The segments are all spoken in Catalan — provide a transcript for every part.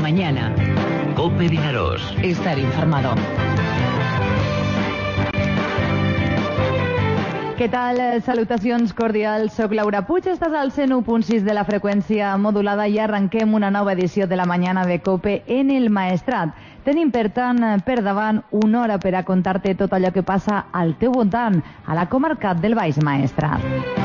mañana. COPE Vinaròs. Estar informado. Què tal? Salutacions cordials. Soc Laura Puig, estàs al 101.6 de la freqüència modulada i arrenquem una nova edició de la mañana de COPE en el Maestrat. Tenim, per tant, per davant una hora per a contar-te tot allò que passa al teu voltant, a la comarca del Baix Maestrat.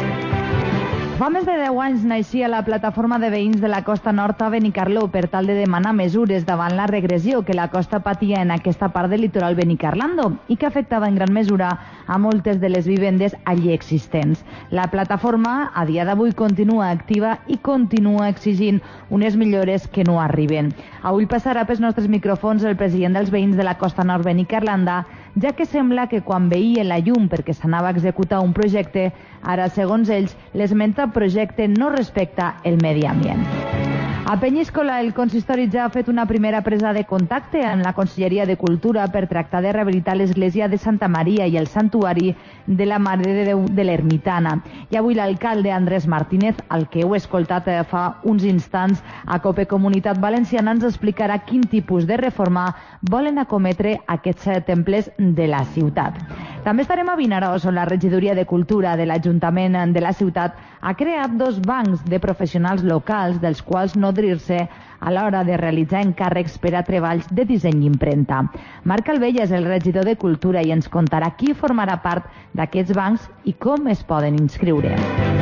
Fa més de 10 anys naixia la plataforma de veïns de la costa nord a Benicarló per tal de demanar mesures davant la regressió que la costa patia en aquesta part del litoral benicarlando i que afectava en gran mesura a moltes de les vivendes allí existents. La plataforma a dia d'avui continua activa i continua exigint unes millores que no arriben. Avui passarà pels nostres micròfons el president dels veïns de la costa nord benicarlanda, ja que sembla que quan veien la llum perquè s'anava a executar un projecte, ara, segons ells, l'esmentat projecte no respecta el medi ambient. A Penyíscola, el consistori ja ha fet una primera presa de contacte amb la Conselleria de Cultura per tractar de rehabilitar l'església de Santa Maria i el santuari de la Mare de Déu de l'Ermitana. I avui l'alcalde Andrés Martínez, al que heu escoltat fa uns instants a COPE Comunitat Valenciana, ens explicarà quin tipus de reforma volen acometre aquests temples de la ciutat. També estarem a Vinaròs, on la Regidoria de Cultura de l'Ajuntament de la ciutat ha creat 2 bancs de professionals locals dels quals nodrir-se a l'hora de realitzar encàrrecs per a treballs de disseny i impremta. Marc Albella és el regidor de Cultura i ens contarà qui formarà part d'aquests bancs i com es poden inscriure.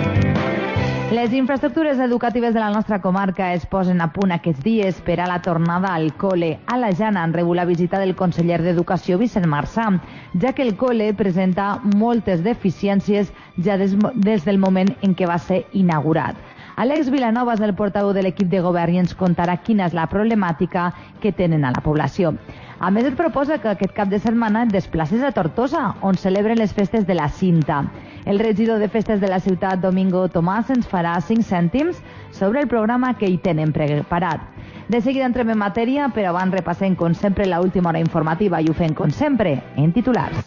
Les infraestructures educatives de la nostra comarca es posen a punt aquests dies per a la tornada al col·le. A la Jana han rebut la visita del conseller d'Educació, Vicent Marsà, ja que el col·le presenta moltes deficiències ja des del moment en què va ser inaugurat. Àlex Vilanova és el portaveu de l'equip de govern i ens contarà quina és la problemàtica que tenen a la població. A més, et proposa que aquest cap de setmana et desplaces a Tortosa, on celebren les festes de la Cinta. El regidor de festes de la ciutat, Domingo Tomàs, ens farà 5 cèntims sobre el programa que hi tenen preparat. De seguida entrem en matèria, però abans repassem, com sempre, l'última hora informativa i ho fem, com sempre, en titulars.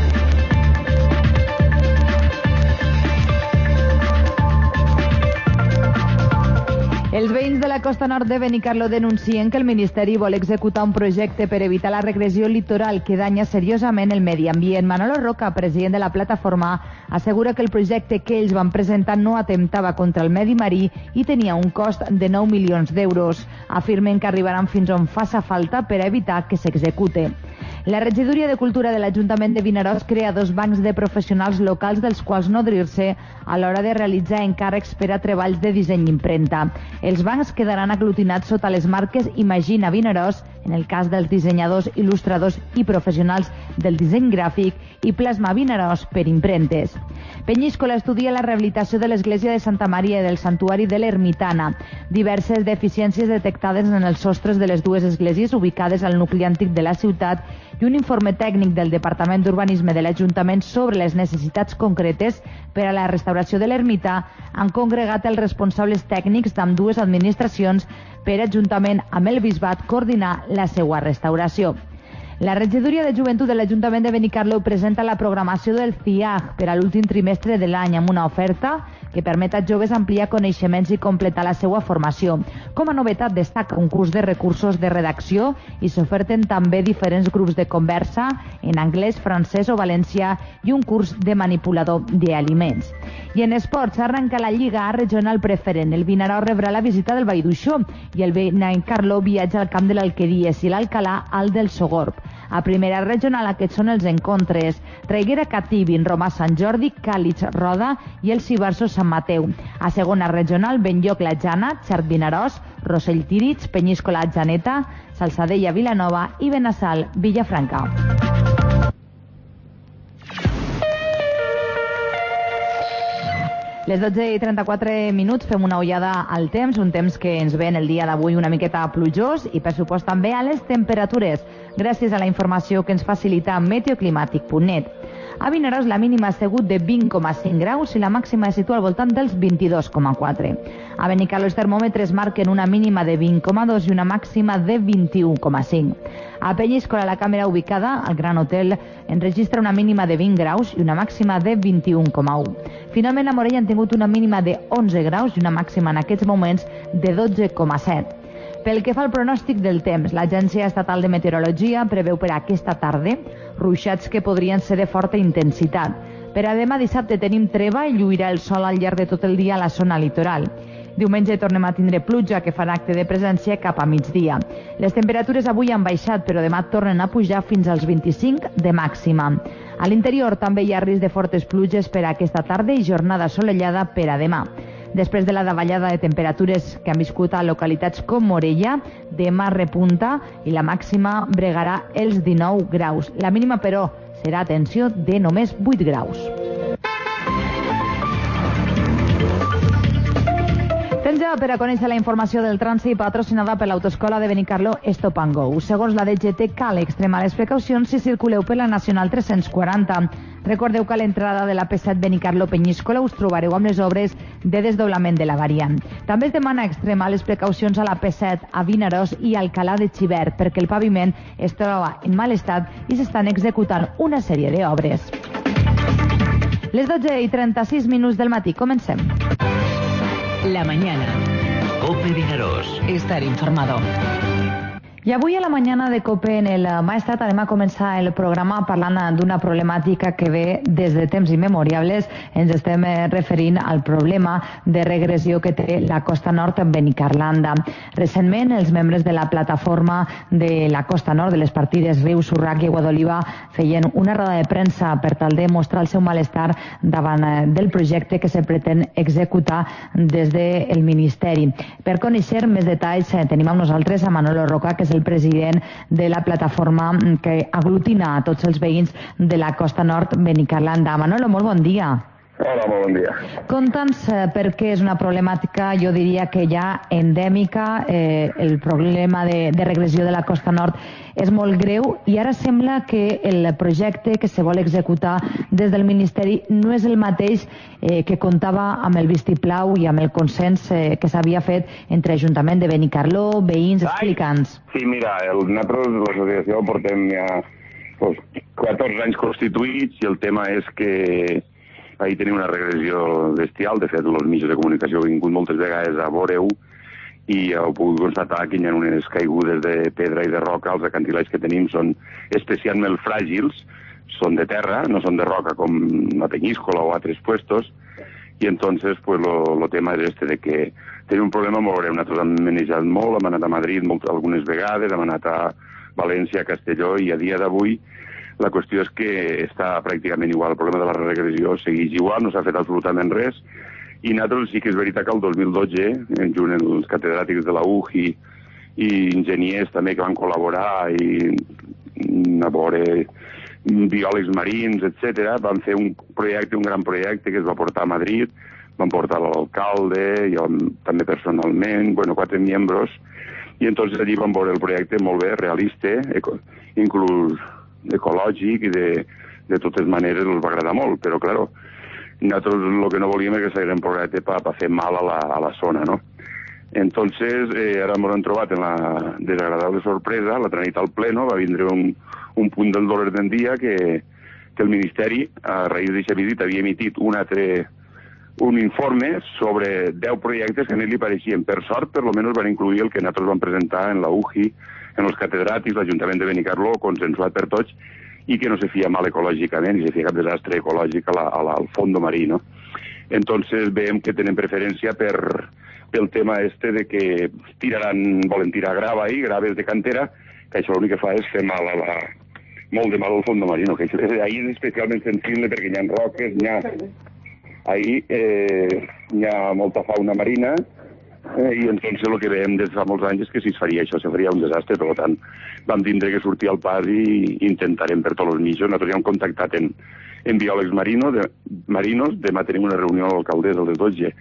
Els veïns de la costa nord de Benicarló denuncien que el Ministeri vol executar un projecte per evitar la regressió litoral que danya seriosament el medi ambient. Manolo Roca, president de la plataforma, assegura que el projecte que ells van presentar no atemptava contra el medi marí i tenia un cost de 9 milions d'euros. Afirmen que arribaran fins on faça falta per a evitar que s'execute. La Regidoria de Cultura de l'Ajuntament de Vinaròs crea 2 bancs de professionals locals dels quals nodrir-se a l'hora de realitzar encàrrecs per a treballs de disseny i impremta. Els bancs quedaran aglutinats sota les marques Imagina Vinaròs, en el cas dels dissenyadors, il·lustradors i professionals del disseny gràfic, i Plasma Vinaròs per impremtes. Penyíscola estudia la rehabilitació de l'església de Santa Maria i del santuari de l'Ermitana. Diverses deficiències detectades en els sostres de les 2 esglésies ubicades al nucli antic de la ciutat i un informe tècnic del Departament d'Urbanisme de l'Ajuntament sobre les necessitats concretes per a la restauració de l'ermita han congregat els responsables tècnics d'ambdues administracions per juntament amb el Bisbat coordinar la seva restauració. La Regidoria de Joventut de l'Ajuntament de Benicarló presenta la programació del CIAG per a l'últim trimestre de l'any amb una oferta que permet als joves ampliar coneixements i completar la seva formació. Com a novetat destaca un curs de recursos de redacció i s'oferten també diferents grups de conversa en anglès, francès o valencià i un curs de manipulador d'aliments. I en esports arrenca la Lliga A regional preferent. El Vinaròs rebrà la visita del Vallduixó i el Benicarló viatja al camp de l'Alqueries i l'Alcalà al del Sogorb. A primera regional aquests són els encontres: Traiguera Catí, Vinromà Sant Jordi, Càlix Roda i el Cibarso Sant Mateu. A segona regional, Benlloc La Jana, Xert Vinaròs, Rossell Tíritx, Penyíscola Janeta, Salsadella Vilanova i Benassal Villafranca. Les 12:34 fem una ullada al temps, un temps que ens ve en el dia d'avui una miqueta plujós i per supost també a les temperatures, gràcies a la informació que ens facilita meteoclimàtic.net. A Vinaròs la mínima ha sigut de 20,5 graus i la màxima es situa al voltant dels 22,4. A Benicarló els termòmetres marquen una mínima de 20,2 i una màxima de 21,5. A Penyíscola, la càmera ubicada al Gran Hotel enregistra una mínima de 20 graus i una màxima de 21,1. Finalment, a Morella han tingut una mínima de 11 graus i una màxima en aquests moments de 12,7. Pel que fa al pronòstic del temps, l'Agència Estatal de Meteorologia preveu per aquesta tarda ruixats que podrien ser de forta intensitat. Per a demà dissabte tenim treva i lluirà el sol al llarg de tot el dia a la zona litoral. Diumenge tornem a tindre pluja que farà acte de presència cap a migdia. Les temperatures avui han baixat, però demà tornen a pujar fins als 25 de màxima. A l'interior també hi ha risc de fortes pluges per a aquesta tarda i jornada assolellada per a demà. Després de la davallada de temperatures que han viscut a localitats com Morella, demà repunta i la màxima bregarà els 19 graus. La mínima, però, serà, atenció, de només 8 graus. Temps ja per a conèixer la informació del trànsit patrocinada per l'Autoescola de Benicarló Stop and Go. Segons la DGT, cal extremar les precaucions si circuleu per la Nacional 340. Recordeu que a l'entrada de la P7 Benicarló-Penyíscola us trobareu amb les obres de desdoblament de la variant. També es demana extremar les precaucions a la P7 a Vinaròs i Alcalà de Xivert perquè el paviment es troba en mal estat i s'estan executant una sèrie d'obres. Les 12:36 del matí, comencem. La mañana. COPE Vinaròs. Estar informado. I avui a la mañana de COPE en el Maestrat anem a començar el programa parlant d'una problemàtica que ve des de temps immemoriables. Ens estem referint al problema de regressió que té la costa nord en Benicarlanda. Recentment, els membres de la plataforma de la costa nord, de les partides Riu, Surrac i Guadoliva, feien una roda de premsa per tal de mostrar el seu malestar davant del projecte que se pretén executar des del Ministeri. Per conèixer més detalls tenim amb nosaltres a Manolo Roca, que és el president de la plataforma que aglutina a tots els veïns de la costa nord Benicarlanda. Manolo, molt bon dia. Hola, molt bon dia. Conta'ns per què és una problemàtica, jo diria que ja endèmica, el problema de regressió de la costa nord és molt greu i ara sembla que el projecte que se vol executar des del Ministeri no és el mateix que comptava amb el vistiplau i amb el consens que s'havia fet entre Ajuntament de Benicarló, veïns, explica'ns. Sí, mira, nosaltres, l'associació, portem ja 14 anys constituïts i el tema és que ahir tenim una regressió bestial. De fet, els mitjans de comunicació han vingut moltes vegades a veure-ho i heu pogut constatar que hi ha unes caigudes de pedra i de roca. Els acantilats que tenim són especialment fràgils, són de terra, no són de roca com la Penyíscola o altres puestos, i entonces pues lo tema és de que tenim un problema molt greu. Nosaltres hem manejat molt, hem anat a Madrid algunes vegades, hem anat a València, a Castelló, i a dia d'avui la qüestió és que està pràcticament igual. El problema de la regressió segueix igual, no s'ha fet absolutament res, i nosaltres sí que és veritat que el 2012, junt amb els catedràtics de la UJI i enginyers també que van col·laborar i a veure biòlegs marins, etc., van fer un projecte, un gran projecte que es va portar a Madrid, van portar l'alcalde, jo també personalment, 4 membres, i entonces allí van veure el projecte molt bé, realista, inclús ecològic, i de totes maneres els va agradar molt, però claro, nosaltres el que no volíem és que s'hagués un projecte per fer mal a la zona, no? Entonces, ara ens hem trobat en la desagradable sorpresa, l'altra nit al pleno va vindre un punt del d'ordre del dia que el Ministeri, a raïs d'aquesta visita, havia emitit un informe sobre 10 projectes que a ell li pareixien. Per sort, per almenys van incluir el que nosaltres vam presentar en la UJI, en els catedràtics, l'Ajuntament de Benicarló, consensuat per tots, i que no se fia mal ecològicament, ni se fia cap desastre ecològic al fondo marí, no? Entonces veiem que tenen preferència pel tema de que volen tirar graves de cantera, que això l'únic que fa és fer mal molt de mal al fondo marí, no? Que ahir és especialment sensible perquè hi ha roques, ahir hi ha molta fauna marina, i entonces el que veiem des de fa molts anys és que si es faria això, se faria un desastre. Per tant, vam tindre que sortir al pas i intentarem per tots els mitjans. Nosaltres ja hem contactat en biòlegs marinos. Demà tenim una reunió a l'alcaldessa a les 12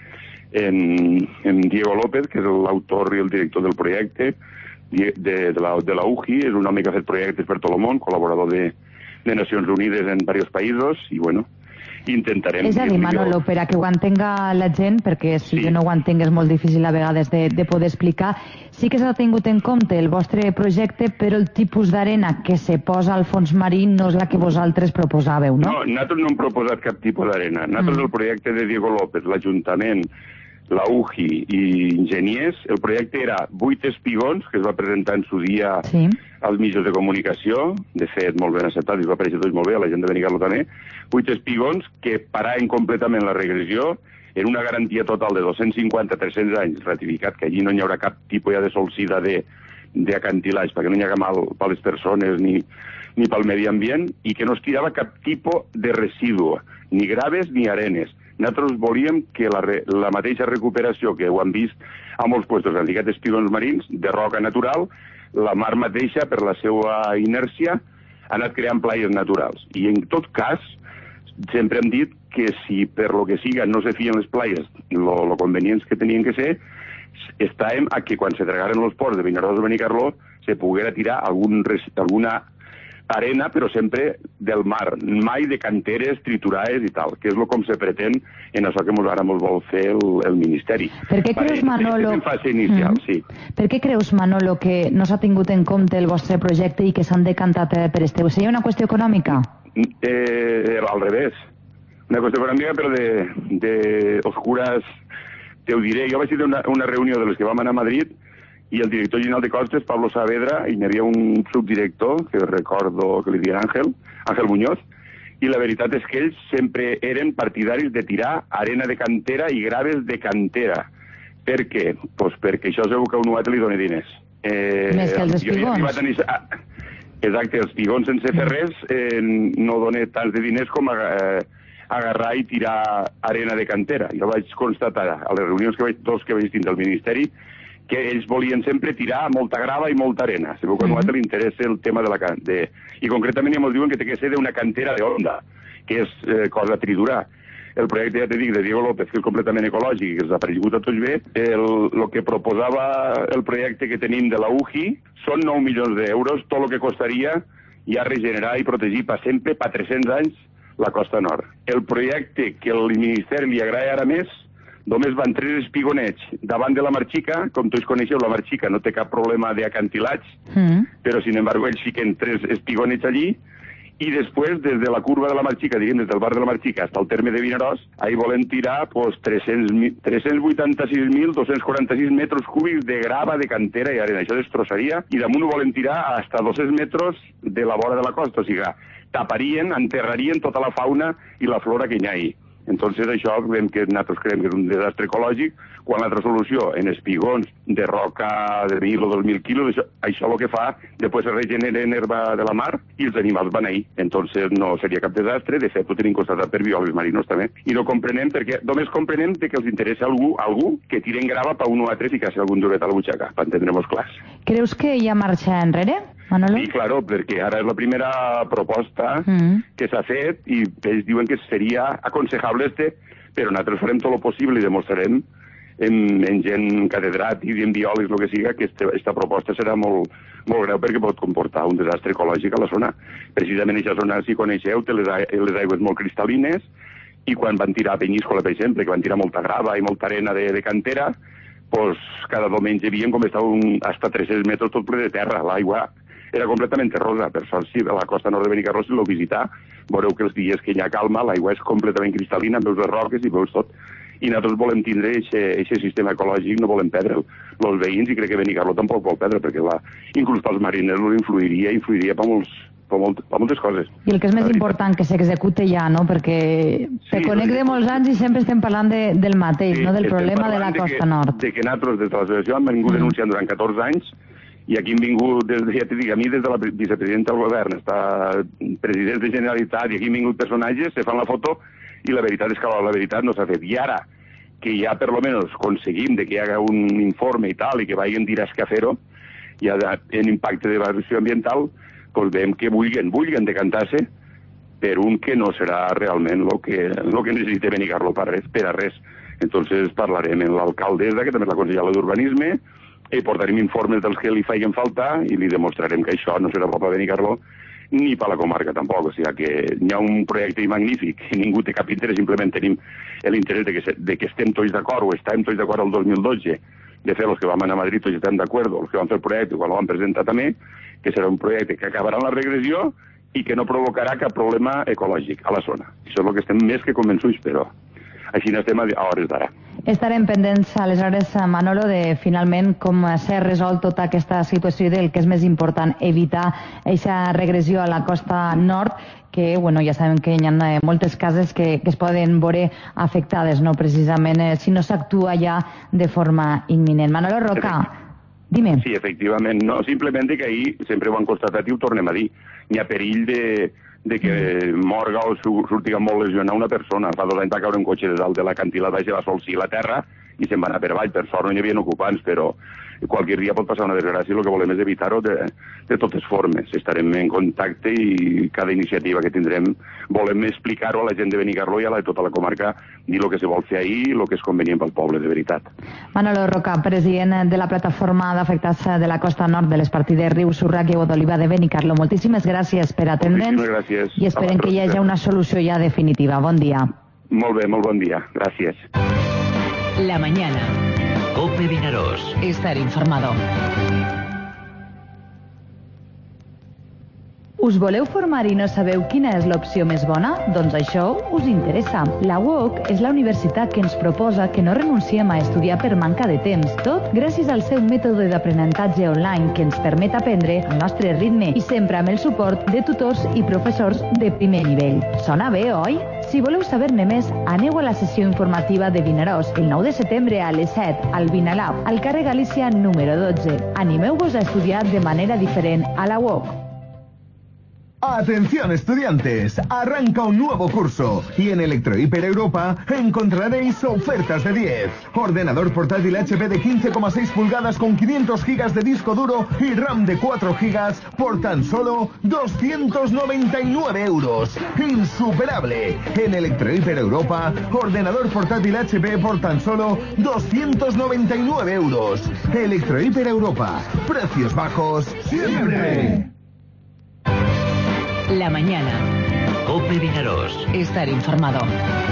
en Diego López, que és l'autor i el director del projecte de la UJI. És un home que ha fet projectes per tot el món, col·laborador de Nacions Unides en diversos països, i bueno, intentarem... És a dir, Manolo, per a que ho entenga la gent, perquè si jo no ho entenc és molt difícil a vegades de poder explicar, sí que s'ha tingut en compte el vostre projecte, però el tipus d'arena que se posa al fons marí no és la que vosaltres proposàveu, no? No, nosaltres no hem proposat cap tipus d'arena. Nosaltres el projecte de Diego López, l'Ajuntament, la UGI i enginyers. El projecte era 8 espigons, que es va presentar en su dia als mitjans de comunicació, de fet molt ben acceptat, i es va aparèixer tot molt bé, a la gent de Benicarló també, 8 espigons que paraven completament la regressió en una garantia total de 250-300 anys, ratificat que allí no hi haurà cap tipus ja de solsida d'acantilats, perquè no hi ha mal per les persones ni pel medi ambient, i que no es tirava cap tipus de residu, ni graves ni arenes. Nosaltres volíem que la mateixa recuperació que ho han vist a molts llocs, han dit espigons marins, de roca natural, la mar mateixa, per la seva inèrcia, ha anat creant plaies naturals. I en tot cas, sempre hem dit que si per lo que siga no se fien les plaies, lo convenients que tenien que ser, estàvem a que quan se tregaren els ports de Vinaròs o Benicarló se poguera tirar alguna arena, però sempre del mar, mai de canteres triturades i tal, que és com se pretén en això que ara ens vol fer el Ministeri. Per què creus, Manolo... En fase inicial, sí. Per què creus, Manolo, que no s'ha tingut en compte el vostre projecte i que s'han decantat per este? Seria una qüestió econòmica? Al revés. Una qüestió econòmica, però d'oscures... Te ho diré, jo vaig dir una reunió de les que vam anar a Madrid i el director general de Costes, Pablo Saavedra, i hi havia un subdirector, que recordo que li diuen Àngel Muñoz, i la veritat és que ells sempre eren partidaris de tirar arena de cantera i graves de cantera. Per què? Pues perquè això segur que a un altre li dona diners. Més que els espigons. Exacte, els espigons sense fer res no dona tants de diners com agarrar i tirar arena de cantera. Jo vaig constatar a les reunions que vaig tindre al Ministeri que ells volien sempre tirar molta grava i molta arena. Segur que a nosaltres li interessa el tema de la cantera. I concretament ens diuen que té que ser d'una cantera d'onda, que és cosa a triturar. El projecte, ja te dic, de Diego López, que és completament ecològic, que ens ha paregut a tots bé, el que proposava el projecte que tenim de la UGI són 9 milions d'euros, tot el que costaria ja regenerar i protegir per sempre, per 300 anys, la costa nord. El projecte que al Ministeri li agrada ara més, només van 3 espigonets davant de la Marxica. Com tots coneixeu, la Marxica no té cap problema d'acantilats, però, sin embargo, ells fiquen 3 espigonets allí, i després, des de la curva de la Marxica, diguem, des del bar de la Marxica fins al terme de Vinaròs, ahí volen tirar 386.246 metres cúbics de grava, de cantera i arena. Això destrossaria, i damunt ho volen tirar fins a 200 metres de la vora de la costa, o sigui, taparien, enterrarien tota la fauna i la flora que hi ha ahí. Entonces això nosaltres creiem que és un desastre ecològic, quan l'altra solució en espigons de roca de 1.000 o 2.000 quilos, això el que fa, després es regenera en herba de la mar i els animals van ahí. Entonces no seria cap desastre, de fet ho tenim constatat per biòlegs marinos també. I no comprenem perquè només comprenem que els interessa algú que tiren grava per un o altre i ficar-se algun duret a la butxaca, per entendre-nos clars. Creus que hi ha marxa enrere, Manolo? Sí, claro, perquè ara és la primera proposta que s'ha fet i ells diuen que seria aconsejable però nosaltres farem tot el possible i demostrarem en gent catedràtic i en biòlegs, el que siga, que aquesta proposta serà molt greu perquè pot comportar un desastre ecològic a la zona. Precisament aquesta zona, si coneixeu, té les aigües molt cristal·lines i quan van tirar a Penyíscola, per exemple, que van tirar molta grava i molta arena de cantera, pues, cada diumenge veiem com estava hasta 300 metres tot ple de terra. L'aigua era completament terrosa. Per sort, si a la costa nord de Benicarló, si l'heu visitar, veureu que els dies que hi ha calma, l'aigua és completament cristal·lina, veus les roques i veus tot. I nosaltres volem tindre aquest sistema ecològic, no volem perdre'l. Els veïns, i crec que Benicarló tampoc vol perdre, perquè inclús pels mariners influiria per moltes coses. I el que és més important, que s'execute ja, no? Perquè te conec de molts anys i sempre estem parlant del mateix, no? Del problema de la costa nord. De que nosaltres, des de l'associació, hem vingut denunciant durant 14 anys, i aquí hem vingut, ja t'he dit, a mi des de la vicepresidenta del govern, està president de Generalitat, i aquí han vingut personatges, se fan la foto, i la veritat és que la veritat no s'ha fet. I ara, que ja per lo menos aconseguim que hi haga un informe i tal, i que vagin directe a fer-ho, ja en impacte d'evaluació ambiental, doncs veiem que vulguen decantar-se per un que no serà realment el que necessita Benicarló per a res. Entonces parlarem amb l'alcaldessa, que també és la consellera d'Urbanisme, i portarem informes dels que li feien falta i li demostrarem que això no serà bo per Benicarló ni per la comarca tampoc. O sigui que hi ha un projecte magnífic i ningú té cap interès, simplement tenim l'interès de que estem tots d'acord, o estàvem tots d'acord el 2012, de fer els que vam anar a Madrid tots estem d'acord, els que van fer el projecte quan el van presentar també, que serà un projecte que acabarà en la regressió i que no provocarà cap problema ecològic a la zona. Això és el que estem més que convençuts, però Així n'estem a hores d'ara. Estarem pendents, aleshores, Manolo, de finalment com s'ha resolt tota aquesta situació i del que és més important, evitar aquesta regressió a la costa nord, que ja sabem que hi ha moltes cases que es poden veure afectades, no precisament si no s'actua ja de forma imminent. Manolo Roca, dime. Sí, efectivament. No, simplement que ahir sempre ho han constatat i ho tornem a dir. Hi ha perill de que morga o surtiga molt lesionada una persona. Fa 2 anys va caure un cotxe de dalt de l'acantilat, baix de la sol, sí, la terra, i se'n va anar per avall. Per sort no hi havia ocupants, però qualque dia pot passar una desgràcia i el que volem és evitar-ho de totes formes. Estarem en contacte i cada iniciativa que tindrem volem explicar-ho a la gent de Benicarló i a tota la comarca, dir el que se vol fer ahir i el que és convenient pel poble, de veritat. Manolo Roca, president de la plataforma d'afectats de la costa nord de les partides Riu, Surrac i Godoliva de Benicarló. Moltíssimes gràcies per atendre'ns i esperem que hi hagi una solució ja definitiva. Bon dia. Molt bé, molt bon dia. Gràcies. La mañana. COPE Vinaròs. Estar informado. Us voleu formar i no sabeu quina és l'opció més bona? Doncs això us interessa. La UOC és la universitat que ens proposa que no renunciem a estudiar per manca de temps, tot gràcies al seu mètode d'aprenentatge online que ens permet aprendre al nostre ritme i sempre amb el suport de tutors i professors de primer nivell. Sona bé, oi? Si voleu saber-ne més, aneu a la sessió informativa de Vinaròs el 9 de setembre a les 7 al Vinalab, al carrer Galícia número 12. Animeu-vos a estudiar de manera diferent a la UOC. Atención estudiantes, arranca un nuevo curso y en Electrohiper Europa encontraréis ofertas de 10. Ordenador portátil HP de 15,6 pulgadas con 500 gigas de disco duro y RAM de 4 gigas por tan solo 299 euros. ¡Insuperable! En Electrohiper Europa, ordenador portátil HP por tan solo 299 euros. Electrohiper Europa, precios bajos siempre. La mañana. COPE Vinaròs. Estar informado.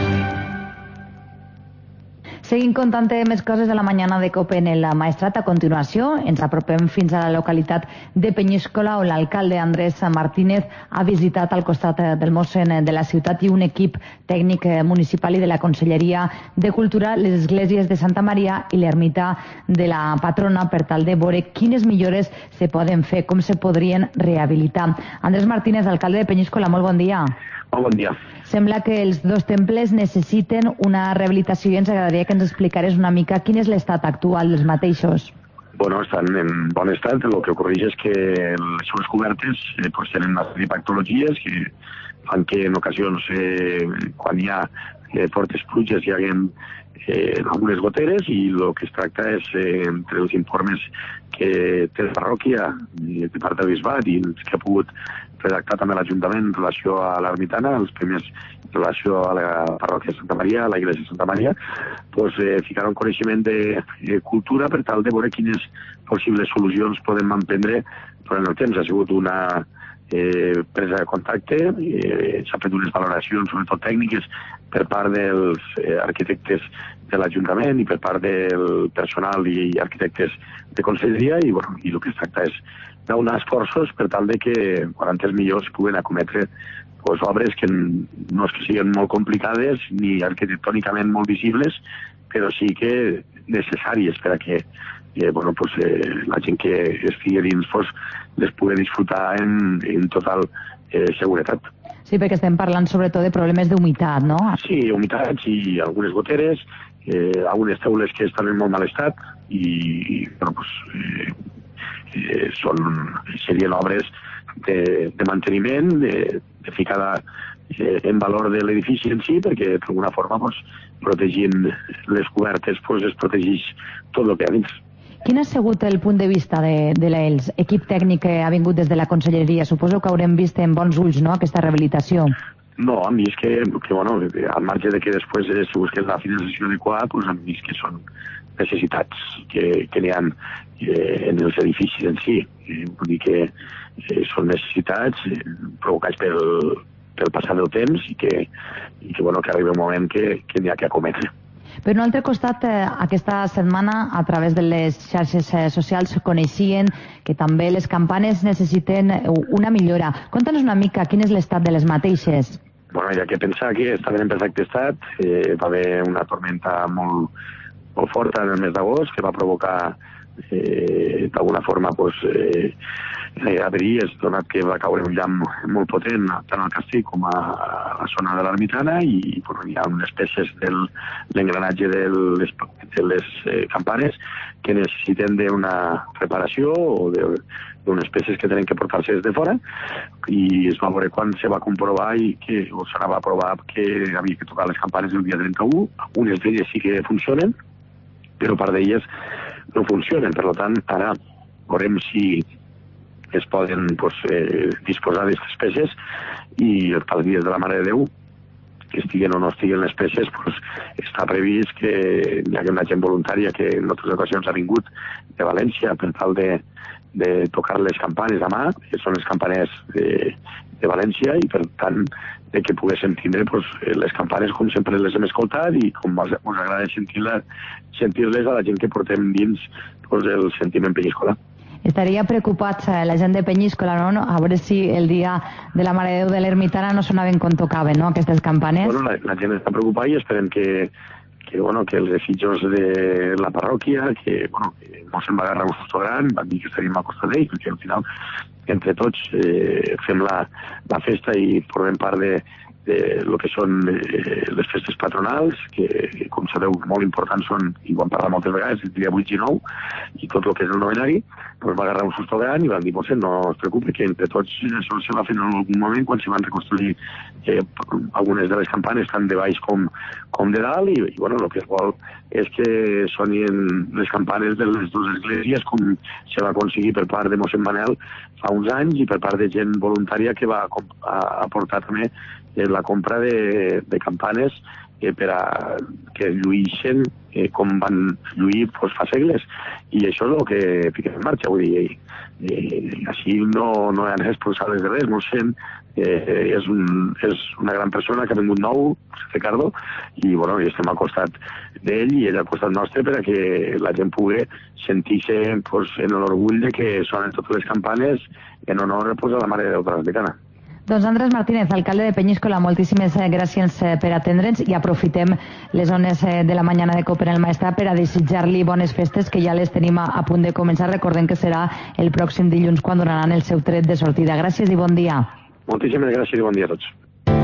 Seguim contant més coses de la mañana de COPE en el Maestrat. A continuació ens apropem fins a la localitat de Penyíscola, on l'alcalde Andrés Martínez ha visitat al costat del mossèn de la ciutat i un equip tècnic municipal i de la Conselleria de Cultura, les esglésies de Santa Maria i l'ermita de la patrona, per tal de veure quines millores se poden fer, com se podrien rehabilitar. Andrés Martínez, alcalde de Penyíscola, molt bon dia. Bon dia. Sembla que els dos temples necessiten una rehabilitació i ens agradaria que ens explicares una mica quin és l'estat actual dels mateixos. Bueno, estan en bon estat. El que ocorreix és que les seves cobertes tenen una sèrie de patologies que fan que en ocasions, quan hi ha fortes pluges, hi hagi algunes goteres, i el que es tracta és, entre els informes que té la parròquia, de part del bisbat, i els que ha pogut redactar també l'Ajuntament en relació a l'ermitana, els primers en relació a la parròquia de Santa Maria, a la iglesia de Santa Maria, ficar un coneixement de cultura per tal de veure quines possibles solucions podem emprendre durant el temps. Ha sigut una presa de contacte, s'ha fet unes valoracions, sobretot tècniques, per part dels arquitectes de l'Ajuntament i per part del personal i arquitectes de conselleria, i el que es tracta és d'unar esforços per tal de que, quan antes millor, es puguen acometre obres que no és que siguin molt complicades ni arquitectònicament molt visibles, però sí que necessàries per a que la gent que estigui dins les pugui disfrutar en total seguretat. Sí, perquè estem parlant sobretot de problemes d'humitat, no? Sí, humitats i algunes goteres, algunes teules que estan en molt mal estat i serien obres de manteniment, de ficada en valor de l'edifici en si, perquè d'alguna forma protegint les cobertes es protegeix tot el que hi ha dins. Quin ha sigut el punt de vista de l'equip tècnic que ha vingut des de la Conselleria? Suposo que haurem vist en bons ulls, no?, aquesta rehabilitació. No, han vist que al marge de que després se busqui la finançació adequada, han vist que són necessitats que n'hi ha en els edificis en si. Vull dir que són necessitats provocats pel passar del temps i que arriba un moment que n'hi ha que acometre. Per un altre costat, aquesta setmana, a través de les xarxes socials, coneixien que també les campanes necessiten una millora. Conta'ns una mica quin és l'estat de les mateixes. Bueno, hi ha que pensar que estaven en perfecte estat, va haver una tormenta molt forta en el mes d'agost que va provocar d'alguna forma averies, donat que va caure un llamp molt potent tant al Castell com a la zona de l'Ermitana i hi ha unes peces de l'engranatge de les campanes que necessiten d'una reparació o d'unes peces que tenen que portar-se des de fora i es va veure quan se va comprovar o s'anava a provar que havia que tocar les campanes el dia 31. Unes d'elles sí que funcionen, però part d'elles no funcionen. Per tant, ara veurem si es poden disposar d'aquestes peces i pels dies de la Mare de Déu, que estiguen o no estiguen les peces, està previst que hi hagi una gent voluntària que en altres ocasions ha vingut de València per tal de tocar les campanes a mà, que són les campanes de València, i per tant que poguéssim tindre les campanes com sempre les hem escoltat i com us agrada sentir-les a la gent que portem dins el sentiment penyíscola. Estaria preocupats la gent de Penyíscola, no? A veure si el dia de la Mare de Déu de l'Ermitana no sonaven com tocaven, no?, aquestes campanes. Bueno, la gent està preocupada i esperem que els desitjos de la parròquia, que mos en va agarrar un susto gran, van dir que estaríem al costat d'ells, perquè al final, entre tots, fem la festa i formem part de lo que són les festes patronals, que, com sabeu, molt importants són, i ho hem parlat moltes vegades, el dia 8 i 9, i tot el que és el novenari, va agarrar un susto gran i van dir, no es preocupi, que entre tots això se va fer en algun moment quan se van reconstruir algunes de les campanes, tant de baix com de dalt, i el que es vol és que sonin les campanes de les dues esglésies com se va aconseguir per part de mossèn Manel fa uns anys i per part de gent voluntària que va aportar també la compra de campanes per a que lluïssin com van lluir fa segles, i això és el que fiquem en marxa. Vull dir, així no hi ha responsables de res, mossèn és una gran persona que ha vingut nou, Ricardo, i estem al costat d'ell i ell al costat nostre per a que la gent pugui sentir-se en l'orgull de que sonen totes les campanes en honor a la Mare de Déu de l'Ermitana. Doncs Andrés Martínez, alcalde de Penyíscola, moltíssimes gràcies per atendre'ns i aprofitem les zones de la mañana de COPE en el Maestrat per a desitjar-li bones festes, que ja les tenim a punt de començar. Recordem que serà el pròxim dilluns quan donaran el seu tret de sortida. Gràcies i bon dia. Moltíssimes gràcies i bon dia a tots.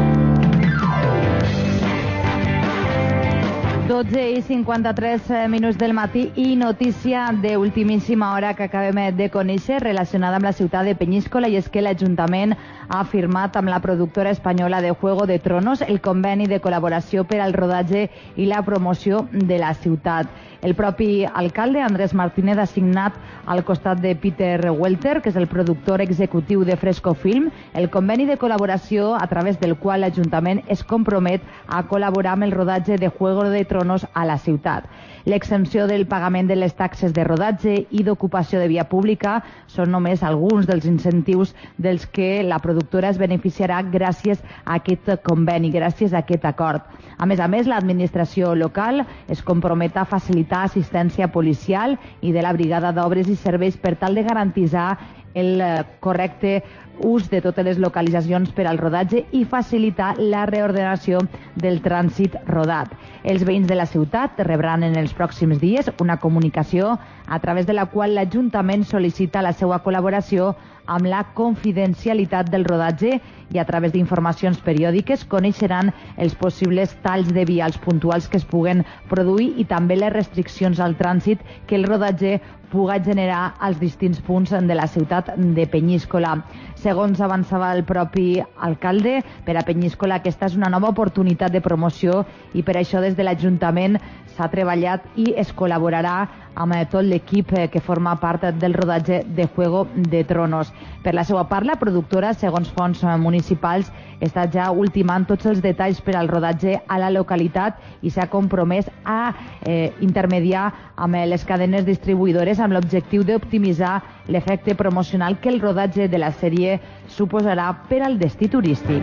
12:53 del matí i notícia d'ultimíssima hora que acabem de conèixer relacionada amb la ciutat de Penyíscola, i és que l'Ajuntament ha firmat amb la productora espanyola de Juego de Tronos el conveni de col·laboració per al rodatge i la promoció de la ciutat. El propi alcalde, Andrés Martínez, ha signat al costat de Peter Welter, que és el productor executiu de Fresco Film, el conveni de col·laboració a través del qual l'Ajuntament es compromet a col·laborar amb el rodatge de Juego de Tronos a la ciutat. L'exempció del pagament de les taxes de rodatge i d'ocupació de via pública són només alguns dels incentius dels que la productora es beneficiarà gràcies a aquest conveni, gràcies a aquest acord. A més, l'administració local es compromet a facilitar assistència policial i de la brigada d'obres i serveis per tal de garantitzar el correcte ús de totes les localitzacions per al rodatge i facilitar la reordenació del trànsit rodat. Els veïns de la ciutat rebran en els pròxims dies una comunicació a través de la qual l'Ajuntament sol·licita la seva col·laboració amb la confidencialitat del rodatge, i a través d'informacions periòdiques coneixeran els possibles talls de vials puntuals que es puguen produir i també les restriccions al trànsit que el rodatge puga generar als distints punts de la ciutat de Penyíscola. Segons avançava el propi alcalde, per a Penyíscola aquesta és una nova oportunitat de promoció i per això des de l'Ajuntament s'ha treballat i es col·laborarà amb tot l'equip que forma part del rodatge de Juego de Tronos. Per la seva part, la productora, segons fonts municipals, està ja ultimant tots els detalls per al rodatge a la localitat i s'ha compromès a intermediar amb les cadenes distribuïdores amb l'objectiu d'optimitzar l'efecte promocional que el rodatge de la sèrie suposarà per al destí turístic.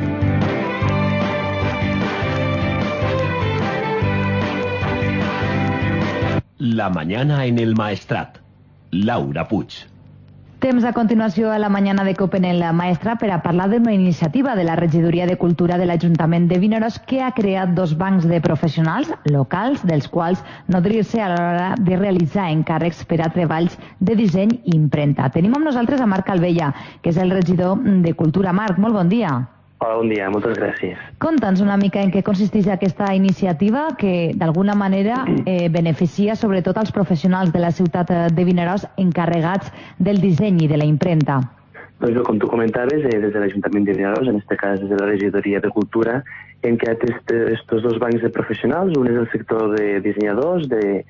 La mañana en el Maestrat. Laura Puig. Temps a continuació a la mañana de COPE en el Maestrat per a parlar d'una iniciativa de la Regidoria de Cultura de l'Ajuntament de Vinaròs que ha creat 2 bancs de professionals locals, dels quals nodrir-se a l'hora de realitzar encàrrecs per a treballs de disseny i impremta. Tenim amb nosaltres a Marc Calvella, que és el regidor de Cultura. Marc, molt bon dia. Hola, bon dia, moltes gràcies. Conta'ns una mica en què consisteix aquesta iniciativa que d'alguna manera beneficia sobretot als professionals de la ciutat de Vinaròs encarregats del disseny i de la impremta. Doncs bé, com tu comentaves, des de l'Ajuntament de Vinaròs, en aquest cas des de la Regidoria de Cultura, hem creat estos 2 bancs de professionals, un és el sector de dissenyadors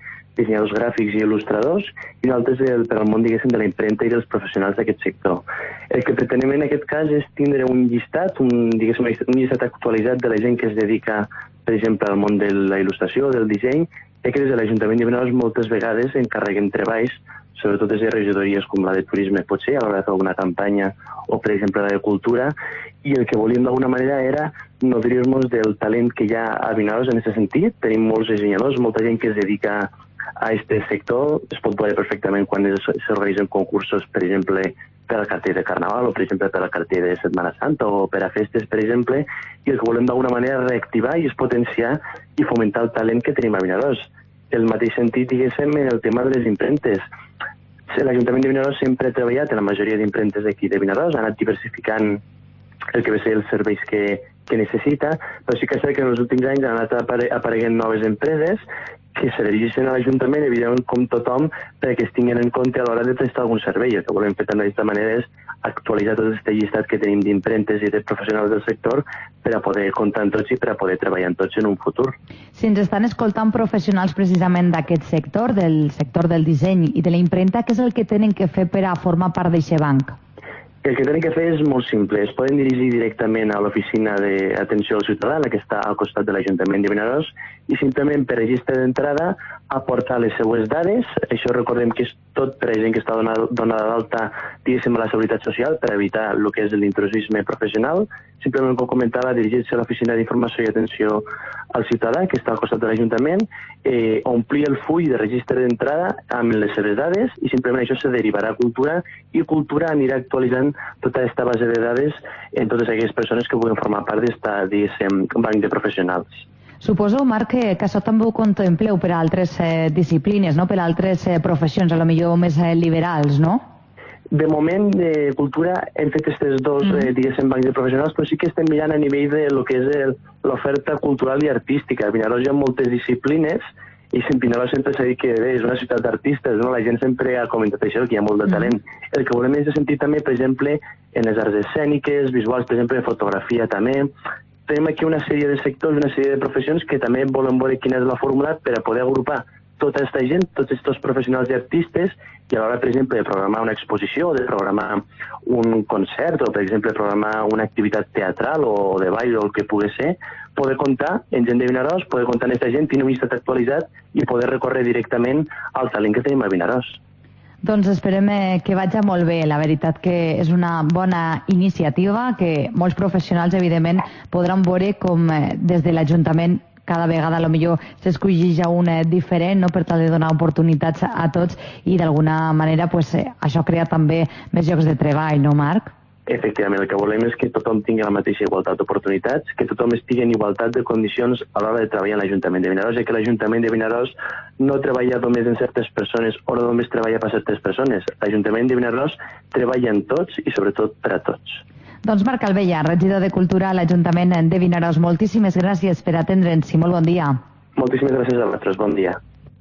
gràfics i il·lustradors, i l'altre és per al món, diguéssim, de la impremta i dels professionals d'aquest sector. El que pretenem en aquest cas és tindre un llistat, un llistat actualitzat de la gent que es dedica, per exemple, al món de la il·lustració, del disseny, que des de l'Ajuntament de Vinaròs moltes vegades encarreguem treballs, sobretot des de regidories com la de turisme, potser, a l'hora de fer alguna campanya, o per exemple la de cultura, i el que volíem d'alguna manera era nodrir-nos del talent que hi ha a Vinaròs en aquest sentit. Tenim molts dissenyadors, molta gent que es dedica a aquest sector, es pot veure perfectament quan s'organitzen concursos, per exemple, per al cartell de Carnaval o, per exemple, per al cartell de Setmana Santa o per a festes, per exemple, i el que volem d'alguna manera reactivar i es potenciar i fomentar el talent que tenim a Vinaròs. El mateix sentit, diguéssim, en el tema de les impremtes. L'Ajuntament de Vinaròs sempre ha treballat en la majoria d'impremtes d'aquí de Vinaròs, ha anat diversificant el que ve ser els serveis que necessita, però sí que és cert que en els últims anys han anat apareguent noves empreses que se dirigeixen a l'Ajuntament, evidentment, com tothom, perquè es tinguin en compte a l'hora de prestar algun servei. El que volem fer també d'aquesta manera és actualitzar tot aquest llistat que tenim d'impremtes i de professionals del sector per a poder comptar amb tots i per a poder treballar amb tots en un futur. Si ens estan escoltant professionals precisament d'aquest sector, del sector del disseny i de la impremta, què és el que tenen que fer per a formar part d'aquest banc? El que tenen que fer és molt simple. Es poden dirigir directament a l'oficina d'atenció al ciutadà, la que està al costat de l'Ajuntament de Vinaròs, i simplement per registre d'entrada aportar les seues dades. Això recordem que és tot per a gent que està donada d'alta, diguéssim, a la Seguretat Social per evitar el que és l'intrusisme professional. Simplement, com comentava, dirigir-se a l'oficina d'informació i atenció al ciutadà, que està al costat de l'Ajuntament, omplir el full de registre d'entrada amb les seves dades i simplement això se derivarà a Cultura i Cultura anirà actualitzant tota aquesta base de dades en totes aquelles persones que vulguin formar part d'esta, diguéssim, banc de professionals. Suposo, Marc, que això també ho contempleu per a altres disciplines, no? Per a altres professions, a lo millor més liberals, no? De moment, de Cultura, hem fet aquests 2, diguéssim, bancs de professionals, però sí que estem mirant a nivell de lo que és l'oferta cultural i artística. A Vinaròs hi ha moltes disciplines i Vinaròs sempre s'ha dit que és una ciutat d'artistes, no? La gent sempre ha comentat això, que hi ha molt de talent. El que volem és sentir també, per exemple, en les arts escèniques, visuals, per exemple, fotografia també. Tenim aquí una sèrie de sectors, una sèrie de professions que també volem veure quina és la fórmula per a poder agrupar tota aquesta gent, tots aquests professionals i artistes, i a l'hora, per exemple, de programar una exposició, de programar un concert, o, per exemple, programar una activitat teatral o de ball o el que pugui ser, poder comptar en gent de Vinaròs, poder comptar en aquesta gent, tenir un llistat actualitzat i poder recórrer directament al talent que tenim a Vinaròs. Doncs esperem que vagi molt bé. La veritat que és una bona iniciativa que molts professionals, evidentment, podran veure com des de l'Ajuntament cada vegada potser s'escolleix un diferent, no? Per tal de donar oportunitats a tots i d'alguna manera això crea també més llocs de treball, no, Marc? Efectivament, el que volem és que tothom tingui la mateixa igualtat d'oportunitats, que tothom estigui en igualtat de condicions a l'hora de treballar en l'Ajuntament de Vinaròs, i que l'Ajuntament de Vinaròs no treballa només en certes persones o no només treballa per certes persones. L'Ajuntament de Vinaròs treballa en tots i sobretot per a tots. Doncs Marc Calvella, regidor de Cultura a l'Ajuntament de Vinaròs, moltíssimes gràcies per atendre'ns i molt bon dia. Moltíssimes gràcies a vosaltres, bon dia.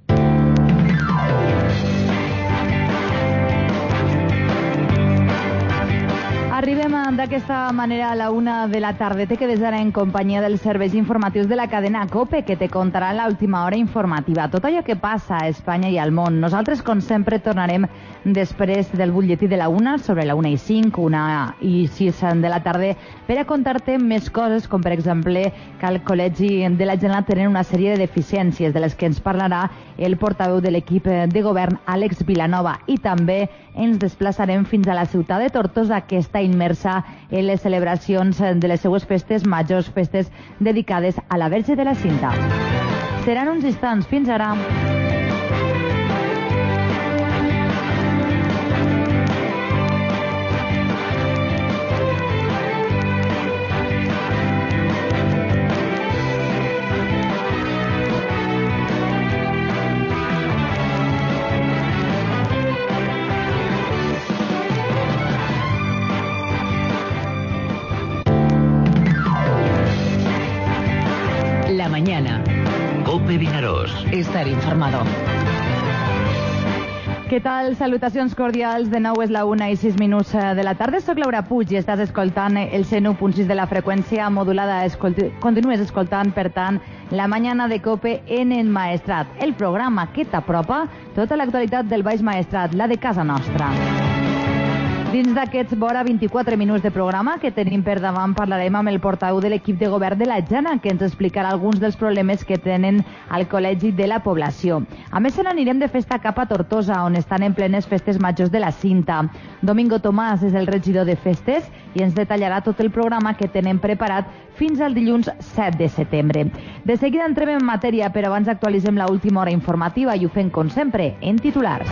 Arribem d'aquesta manera a la 1 de la tarda. Te quedes ara en companyia dels serveis informatius de la cadena COPE, que te contarà l'última hora informativa. Tot allò que passa a Espanya i al món. Nosaltres, com sempre, tornarem després del butlletí de la 1, sobre la 1:05, 1:06 de la tarda, per a contar-te més coses, com per exemple que al Col·legi de la Generalitat tenen una sèrie de deficiències de les que ens parlarà el portaveu de l'equip de govern, Àlex Vilanova, i també ens desplaçarem fins a la ciutat de Tortosa, que està immersa en les celebracions de les seues festes majors, festes dedicades a la Verge de la Cinta. Seran uns instants. Fins ara. estar informado. Què tal? Salutacions cordials. De nou és la 1:06 de la tarda. Soc Laura Puig i estàs escoltant el 101.6 de la freqüència modulada. Continues escoltant, per tant, La Mañana de COPE en el Maestrat, el programa que t'apropa tota l'actualitat del Baix Maestrat, la de casa nostra. Dins d'aquests vora 24 minuts de programa que tenim per davant, parlarem amb el portaveu de l'equip de govern de la Jana, que ens explicarà alguns dels problemes que tenen al col·legi de la població. A més, se n'anirem de festa cap a Tortosa, on estan en plenes festes majors de la Cinta. Domingo Tomàs és el regidor de festes i ens detallarà tot el programa que tenen preparat fins al dilluns 7 de setembre. De seguida entrem en matèria, però abans actualitzem l'última hora informativa i ho fem, com sempre, en titulars.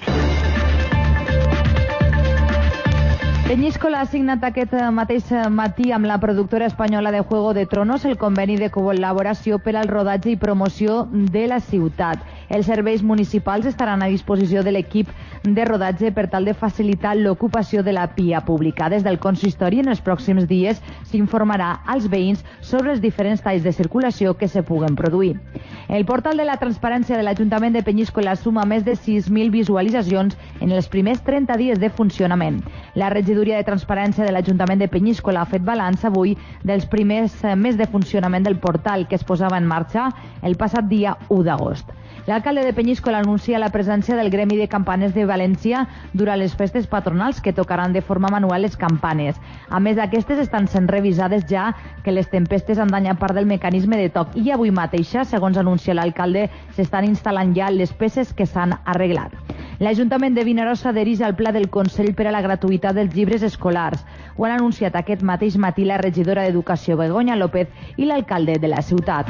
Peñíscola ha signat aquest mateix matí amb la productora espanyola de Juego de Tronos el conveni de col·laboració per al rodatge i promoció de la ciutat. Els serveis municipals estaran a disposició de l'equip de rodatge per tal de facilitar l'ocupació de la via pública. Des del consistori, en els pròxims dies, s'informarà als veïns sobre els diferents talls de circulació que se puguen produir. El portal de la transparència de l'Ajuntament de Peñíscola suma més de 6.000 visualitzacions en els primers 30 dies de funcionament. La regidoria de transparència de l'Ajuntament de Peñíscola ha fet balanç avui dels primers mesos de funcionament del portal, que es posava en marxa el passat dia 1 d'agost. L'alcalde de Peñíscola anuncia la presència del Gremi de Campanes de València durant les festes patronals, que tocaran de forma manual les campanes. A més, aquestes estan sent revisades ja que les tempestes han danyat part del mecanisme de toc i avui mateixa, segons anuncia l'alcalde, s'estan instal·lant ja les peces que s'han arreglat. L'Ajuntament de Vinaròs s'adhereix al pla del Consell per a la gratuïtat dels llibres escolars. Ho han anunciat aquest mateix matí la regidora d'Educació Begoña López i l'alcalde de la ciutat.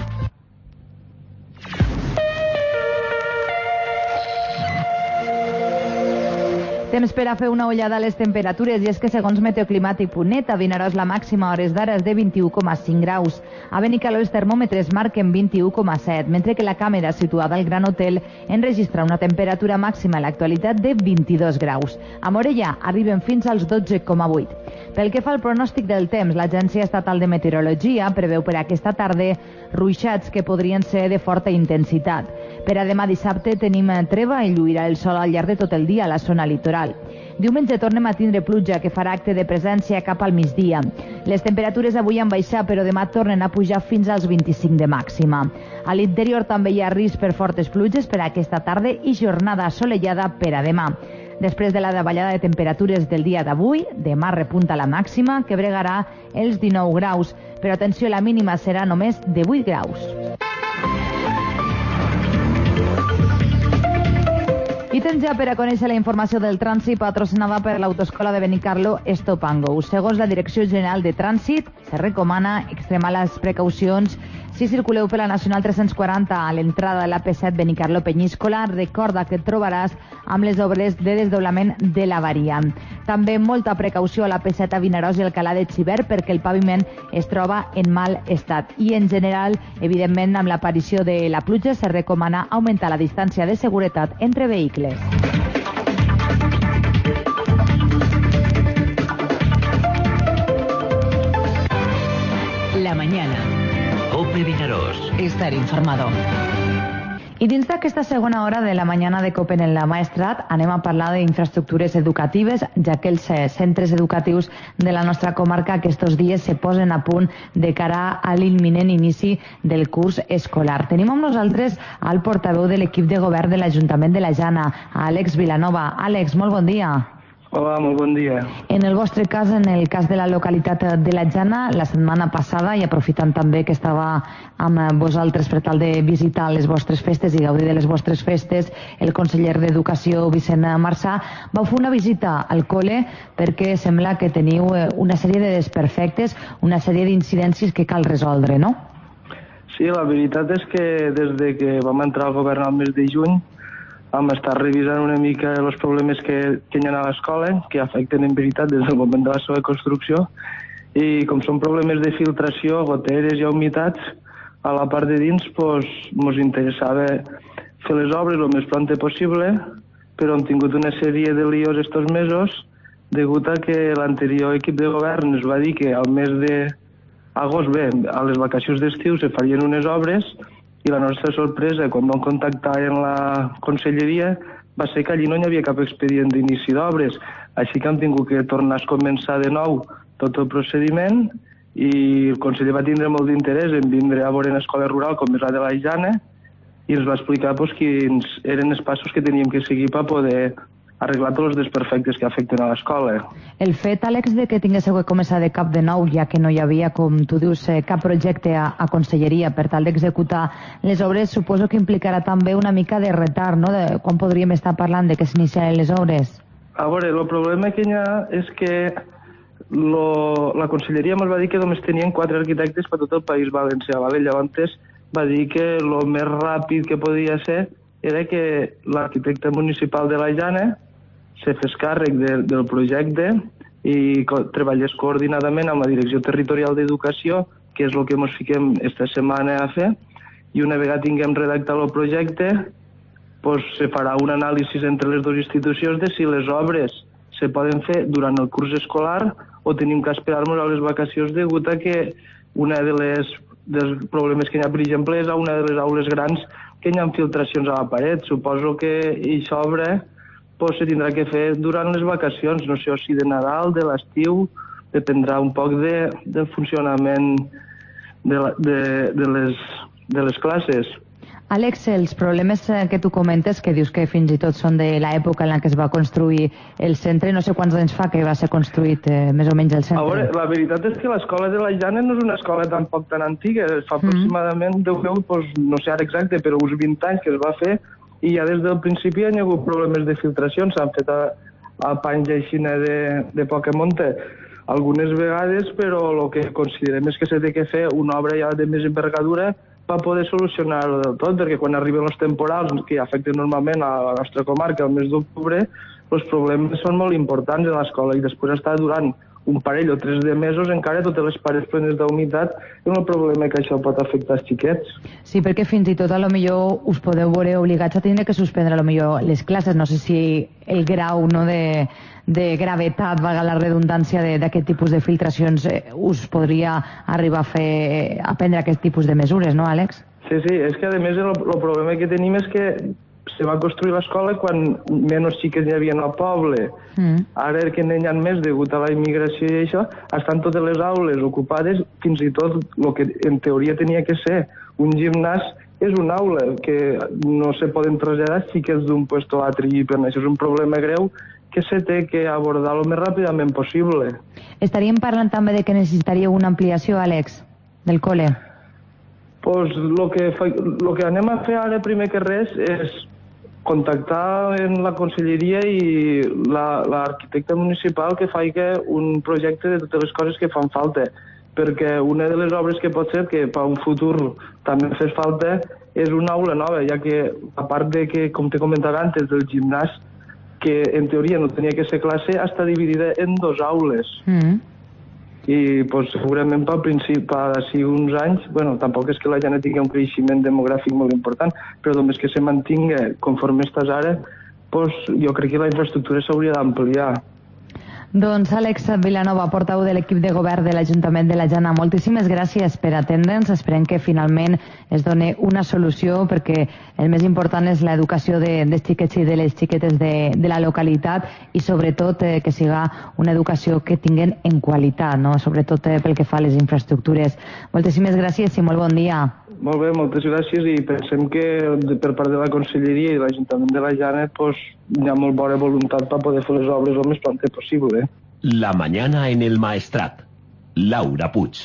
Temps per a fer una ullada a les temperatures, i és que segons meteoclimàtic.net, a Vinaròs la màxima a hores d'ara és de 21,5 graus. A Benicaló els termòmetres marquen 21,7, mentre que la càmera situada al Gran Hotel enregistra una temperatura màxima a l'actualitat de 22 graus. A Morella arriben fins als 12,8. Pel que fa al pronòstic del temps, l'Agència Estatal de Meteorologia preveu per aquesta tarda ruixats que podrien ser de forta intensitat. Per a demà dissabte tenim treva i lluirà el sol al llarg de tot el dia a la zona litoral. Diumenge tornem a tindre pluja, que farà acte de presència cap al migdia. Les temperatures avui han baixat, però demà tornen a pujar fins als 25 de màxima. A l'interior també hi ha risc per fortes pluges per a aquesta tarda i jornada assolellada per a demà. Després de la davallada de temperatures del dia d'avui, demà repunta la màxima, que bregarà els 19 graus, però atenció, la mínima serà només de 8 graus. I temps ja per a conèixer la informació del trànsit patrocinada per l'Autoescola de Benicarló Estopango. Segons la Direcció General de Trànsit, se recomana extremar les precaucions si circuleu per la Nacional 340 a l'entrada de l'AP7 Benicarló-Peñíscola. Recorda que et trobaràs amb les obres de desdoblament de la variant. També molta precaució a l'AP7 a Vinaròs i Alcalà de Xivert, perquè el paviment es troba en mal estat. I en general, evidentment, amb l'aparició de la pluja, se recomana augmentar la distància de seguretat entre vehicles. La mañana. COPE Vinaròs. Estar informado. I dins d'aquesta segona hora de la Mañana de COPE en el Maestrat anem a parlar d'infraestructures educatives, ja que els centres educatius de la nostra comarca aquests dies se posen a punt de cara a l'imminent inici del curs escolar. Tenim amb nosaltres al portaveu de l'equip de govern de l'Ajuntament de la Jana, Àlex Vilanova. Àlex, molt bon dia. Hola, molt bon dia. En el vostre cas, en el cas de la localitat de la Jana, la setmana passada, i aprofitant també que estava amb vosaltres per tal de visitar les vostres festes i gaudir de les vostres festes, el conseller d'Educació, Vicent Marçà, vau fer una visita al col·le perquè sembla que teniu una sèrie de desperfectes, una sèrie d'incidències que cal resoldre, no? Sí, la veritat és que des de que vam entrar al govern al mes de juny vam estar revisant una mica els problemes que hi ha a l'escola, que afecten en veritat des del moment de la seva construcció, i com són problemes de filtració, goteres i humitats, a la part de dins ens interessava fer les obres el més pront possible, però hem tingut una sèrie de líos estos mesos degut a que l'anterior equip de govern ens va dir que al mes d'agost, a les vacacions d'estiu, se farien unes obres I la nostra sorpresa, quan vam contactar en la conselleria, va ser que allí no hi havia cap expedient d'inici d'obres. Així que hem tingut que tornar a començar de nou tot el procediment i el conseller va tindre molt d'interès en vindre a veure una escola rural com és la de la Jana i ens va explicar quins eren els passos que teníem que seguir per poder arreglar tots els desperfectes que afecten a l'escola. El fet, Àlex, de que tinguéssiu que començar de cap de nou, ja que no hi havia, com tu dius, cap projecte a conselleria per tal d'executar les obres, suposo que implicarà també una mica de retard, no? De quan podríem estar parlant de que s'iniciaran les obres? A veure, el problema que hi ha és que la conselleria ens va dir que només tenien 4 arquitectes per tot el País Valencià, ¿vale? Llavors va dir que el més ràpid que podia ser era que l'arquitecte municipal de la Jana se fes càrrec del projecte i treballés coordinadament amb la Direcció Territorial d'Educació, que és el que ens fiquem esta setmana a fer, i una vegada tinguem redactat el projecte, se farà un anàlisi entre les dues institucions de si les obres se poden fer durant el curs escolar o tenim que esperar-nos a les vacacions degut a que una dels problemes que hi ha, per exemple, és a una de les aules grans que hi ha filtracions a la paret. Suposo que aquesta obra se tindrà que fer durant les vacacions, no sé si de Nadal, de l'estiu, dependrà un poc del funcionament de les classes. Àlex, els problemes que tu comentes, que dius que fins i tot són de l'època en què es va construir el centre, no sé quants anys fa que va ser construït més o menys el centre. A veure, la veritat és que l'escola de la Jana no és una escola tampoc tan antiga, fa aproximadament 10, no sé ara exacte, però uns 20 anys que es va fer i ja des del principi hi ha hagut problemes de filtracions, s'han fet a panys així de poca monta algunes vegades, però el que considerem és que s'ha de fer una obra ja de més envergadura per poder solucionar-ho del tot, perquè quan arriben els temporals que afecten normalment a la nostra comarca el mes d'octubre, els problemes són molt importants a l'escola i després està durant un parell o 3 de mesos encara totes les parets plenes d'humitat és un problema que això pot afectar els xiquets. Sí, perquè fins i tot a lo millor us podeu veure obligats a tindre que suspendre a lo millor les classes. No sé si el grau de gravetat, valga la redundància, d'aquest tipus de filtracions us podria arribar a prendre aquest tipus de mesures, no, Àlex? Sí, és que a més el problema que tenim és que se va construir l'escola quan menys xiques hi havia al poble. Ara que n'hi ha més degut a la immigració i això, estan totes les aules ocupades, fins i tot el que en teoria tenia que ser un gimnàs és una aula, que no se poden traslladar xiques d'un puesto a altre, i per això és un problema greu que se té que abordar el més ràpidament possible. Estaríem parlant també de que necessitaria una ampliació, Àlex, del col·le? Doncs el que anem a fer ara primer que res és contactar en la conselleria i l'arquitecte municipal que faci un projecte de totes les coses que fan falta, perquè una de les obres que pot ser que per un futur també fes falta és una aula nova, ja que a part de que, com t'he comentat antes, del gimnàs, que en teoria no tenia que ser classe, està dividida en 2 aules. I segurament per d'ací uns anys, tampoc és que la Jana tingui un creixement demogràfic molt important, però només que se mantinga conforme estàs ara, jo crec que la infraestructura s'hauria d'ampliar. Doncs Àlex Vilanova, portaveu de l'equip de govern de l'Ajuntament de la Jana, moltíssimes gràcies per atendre'ns. Esperem que finalment es doni una solució, perquè el més important és l'educació dels xiquets i de les xiquetes de la localitat i sobretot que siga una educació que tinguen en qualitat, no? Sobretot pel que fa a les infraestructures. Moltíssimes gràcies i molt bon dia. Molt bé, moltes gràcies, i pensem que per part de la Conselleria i l'Ajuntament de la Jana hi ha molt bona voluntat per poder fer les obres el més prompte possible. La mañana en el Maestrat. Laura Puig.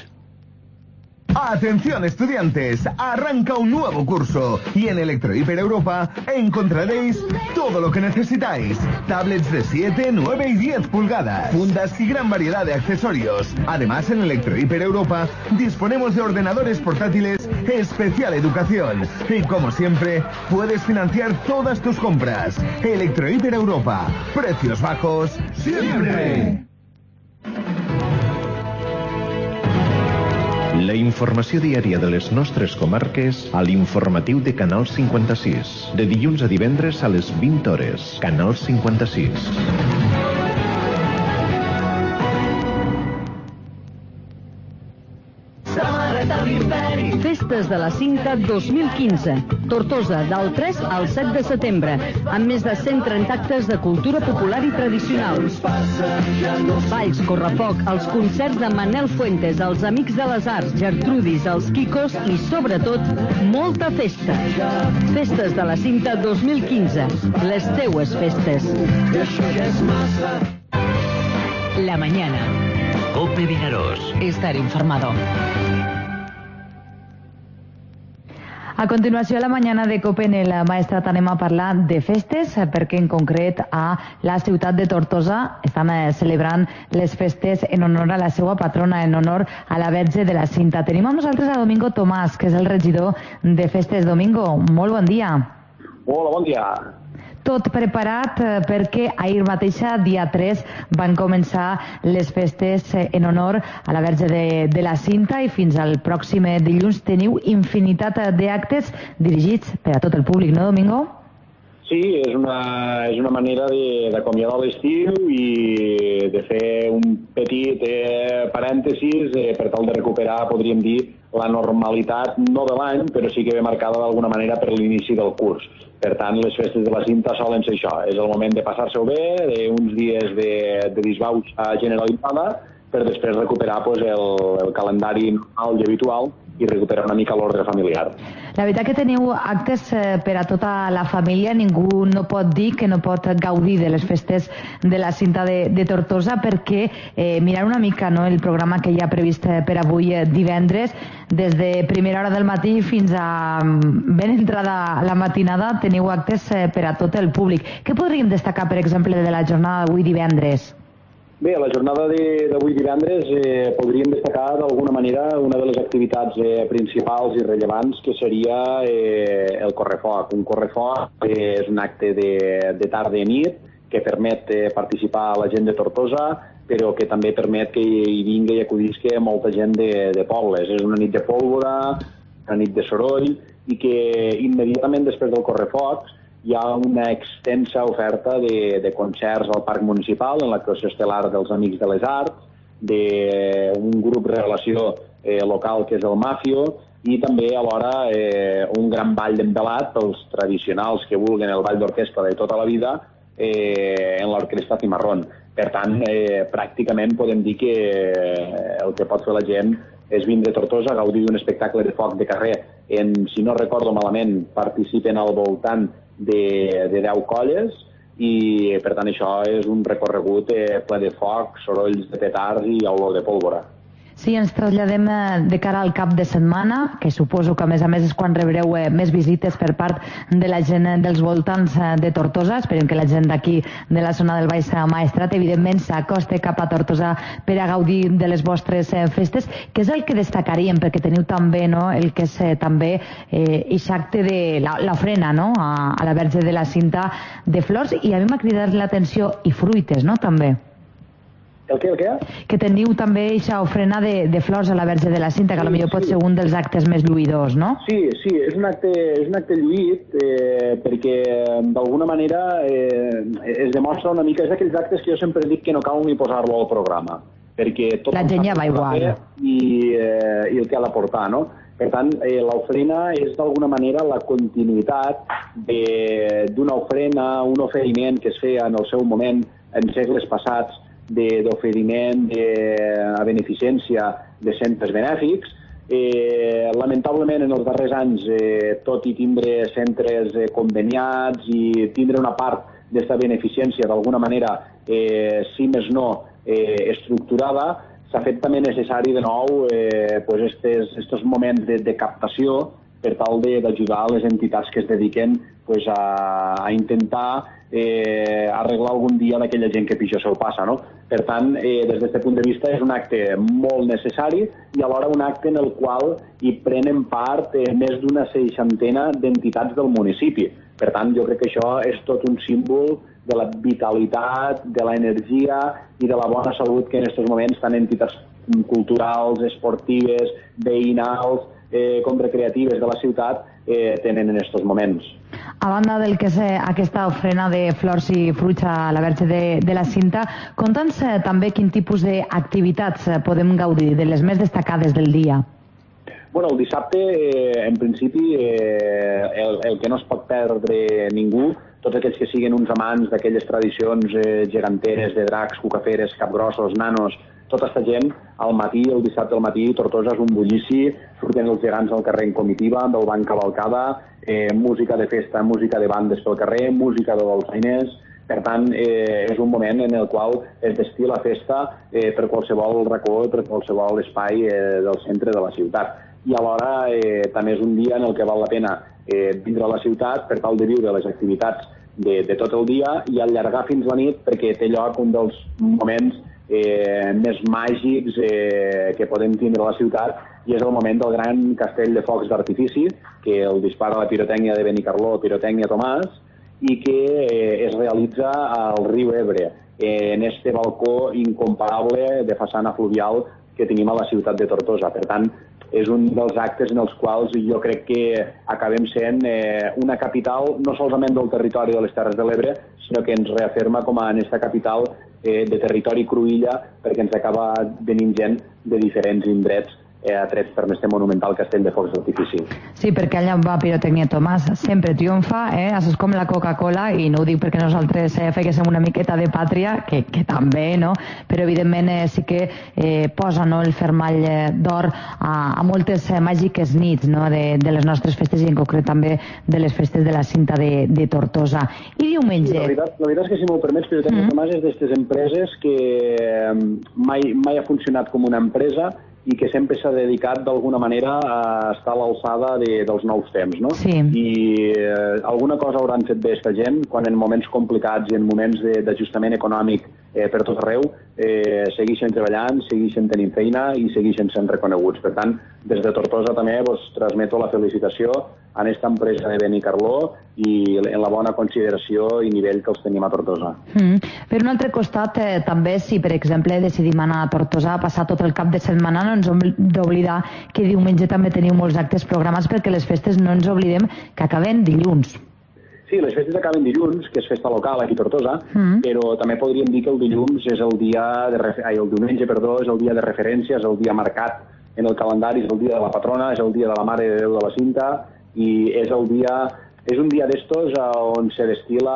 Atención estudiantes, arranca un nuevo curso y en Electrohiper Europa encontraréis todo lo que necesitáis. Tablets de 7, 9 y 10 pulgadas, fundas y gran variedad de accesorios. Además, en Electrohiper Europa disponemos de ordenadores portátiles especial educación. Y como siempre, puedes financiar todas tus compras. Electrohiper Europa, precios bajos siempre. La informació diària de les nostres comarques a l'informatiu de Canal 56. De dilluns a divendres a les 20 hores. Canal 56. Samarreta d'Imperi. Festa Festes de la Cinta 2015. Tortosa, del 3 al 7 de setembre, amb més de 130 actes de cultura popular i tradicional. Balls, correfoc, els concerts de Manel Fuentes, els Amics de les Arts, Gertrudis, els Quicos i, sobretot, molta festa. Festes de la Cinta 2015. Les teues festes. La mañana. COPE Vinaròs. Estar informado. A continuació, a la mañana de COPE en el Maestrat anem a parlar de festes, perquè en concret a la ciutat de Tortosa estan celebrant les festes en honor a la seva patrona, en honor a la Verge de la Cinta. Tenim amb nosaltres a Domingo Tomàs, que és el regidor de Festes. Domingo, molt bon dia. Hola, bon dia. Tot preparat perquè ahir mateixa, dia 3, van començar les festes en honor a la Verge de la Cinta i fins al pròxim dilluns teniu infinitat d'actes dirigits per a tot el públic, no, Domingo? Sí, és una manera d'acomiadar l'estiu i de fer un petit parèntesis per tal de recuperar, podríem dir, la normalitat, no de l'any, però sí que ve marcada d'alguna manera per l'inici del curs. Per tant, les festes de la Cinta solen ser això. És el moment de passar-se-ho bé, uns dies de disbauxa generalitzada, per després recuperar el calendari normal i habitual i recuperar una mica l'ordre familiar. La veritat que teniu actes per a tota la família. Ningú no pot dir que no pot gaudir de les festes de la Cinta de Tortosa, perquè mirant una mica el programa que hi ha previst per avui divendres, des de primera hora del matí fins a ben entrada la matinada teniu actes per a tot el públic. Què podríem destacar, per exemple, de la jornada d'avui divendres? Bé, a la jornada d'avui divendres podríem destacar d'alguna manera una de les activitats principals i rellevants, que seria el correfoc. Un correfoc és un acte de tarda i nit que permet participar a la gent de Tortosa, però que també permet que hi vingui i acudisca molta gent de pobles. És una nit de pólvora, una nit de soroll, i que immediatament després del correfoc hi ha una extensa oferta de concerts al Parc Municipal, en l'actuació estel·lar dels Amics de les Arts, d'un grup de relació local que és el Mafio, i també alhora un gran ball d'envelat pels tradicionals que vulguen el ball d'orquestra de tota la vida en l'orquestra Cimarrón. Per tant, pràcticament podem dir que el que pot fer la gent és vindre a Tortosa a gaudir d'un espectacle de foc de carrer. Si no recordo malament, participen al voltant de 10 colles i, per tant, això és un recorregut ple de foc, sorolls de petards i olor de pólvora. Sí, ens traslladem de cara al cap de setmana, que suposo que a més és quan rebreu més visites per part de la gent dels voltants de Tortosa. Esperem que la gent d'aquí, de la zona del Baix Maestrat, evidentment s'acosti cap a Tortosa per a gaudir de les vostres festes. Què és el que destacaríem? Perquè teniu també el que és també aquest acte de l'ofrena a la Verge de la Cinta de flors, i a mi m'ha cridat l'atenció, i fruites, no?, també. El què? Que teniu també aquesta ofrena de flors a la Verge de la Cinta, que potser pot ser un dels actes més lluïdors, no? Sí, és un acte lluït perquè d'alguna manera es demostra una mica, és d'aquells actes que jo sempre dic que no cal ni posar-lo al programa, perquè tot la gent ja va igual i el que ha d'aportar, no? Per tant, l'ofrena és d'alguna manera la continuïtat d'una ofrena, un oferiment que es feia en el seu moment en segles passats, d'oferiment a beneficència de centres benèfics. Lamentablement, en els darrers anys, tot i tindre centres conveniats i tindre una part d'aquesta beneficència d'alguna manera, si més no, estructurada, s'ha fet també necessari de nou aquests moments de captació per tal d'ajudar les entitats que es dediquen a intentar arreglar algun dia d'aquella gent que pitjor se'l passa, no? Per tant, des d'aquest punt de vista és un acte molt necessari i alhora un acte en el qual hi prenen part més d'una 60 d'entitats del municipi. Per tant, jo crec que això és tot un símbol de la vitalitat, de l'energia i de la bona salut que en aquests moments tant entitats culturals, esportives, veïnals com recreatives de la ciutat tenen en aquests moments. A banda del que és aquesta ofrena de flors i fruits a la Verge de la Cinta, conta'ns també quin tipus d'activitats podem gaudir, de les més destacades del dia. Bueno, el dissabte, en principi, el que no es pot perdre ningú, tots aquells que siguin uns amants d'aquelles tradicions geganteres de dracs, cucaferes, capgrossos, nanos, tota aquesta gent, al matí, el dissabte al matí, Tortosa és un bullici, surten els gegants al carrer en comitiva, amb el banc cavalcada, música de festa, música de bandes pel carrer, música de dolçainers. Per tant, és un moment en el qual es destila la festa per qualsevol racó, per qualsevol espai del centre de la ciutat. I alhora també és un dia en el que val la pena vindre a la ciutat per tal de viure les activitats de tot el dia i allargar fins la nit, perquè té lloc un dels moments més màgics que podem tindre a la ciutat, i és el moment del gran castell de focs d'artifici, que el dispara la pirotècnia de Benicarló, Pirotècnia Tomàs, i que es realitza al riu Ebre, en este balcó incomparable de façana fluvial que tenim a la ciutat de Tortosa. Per tant, és un dels actes en els quals jo crec que acabem sent una capital no solament del territori de les Terres de l'Ebre, sinó que ens reafirma com a aquesta capital de territori cruïlla, perquè ens acaba venint gent de diferents indrets atrets per este monumental castell de focs d'artifici. Sí, perquè allà va Pirotècnia Tomàs, sempre triomfa, és com la Coca-Cola, i no ho dic perquè nosaltres fèiem una miqueta de pàtria, que també, no? Però evidentment sí que posa el fermall d'or a moltes màgiques nits de les nostres festes, i en concret també de les festes de la Cinta de Tortosa. I diumenge... La veritat és que, si m'ho permets, Pirotècnia Tomàs és d'aquestes empreses que mai ha funcionat com una empresa i que sempre s'ha dedicat d'alguna manera a estar a l'alçada dels nous temps, no? Sí. I alguna cosa hauran fet bé aquesta gent quan en moments complicats i en moments d'ajustament econòmic per tot arreu segueixen treballant, segueixen tenint feina i segueixen sent reconeguts. Per tant, des de Tortosa també vos transmeto la felicitació a aquesta empresa de Benicarló i en la bona consideració i nivell que els tenim a Tortosa. Per un altre costat, també, si per exemple decidim anar a Tortosa a passar tot el cap de setmana, no ens hem d'oblidar que diumenge també teniu molts actes programats, perquè les festes no ens oblidem que acaben dilluns. Sí, les festes acaben dilluns, que és festa local aquí a Tortosa, però també podríem dir que el diumenge, és el dia de referència, és el dia marcat en el calendari, és el dia de la patrona, és el dia de la Mare de Déu de la Cinta, i és un dia d'estos on se destila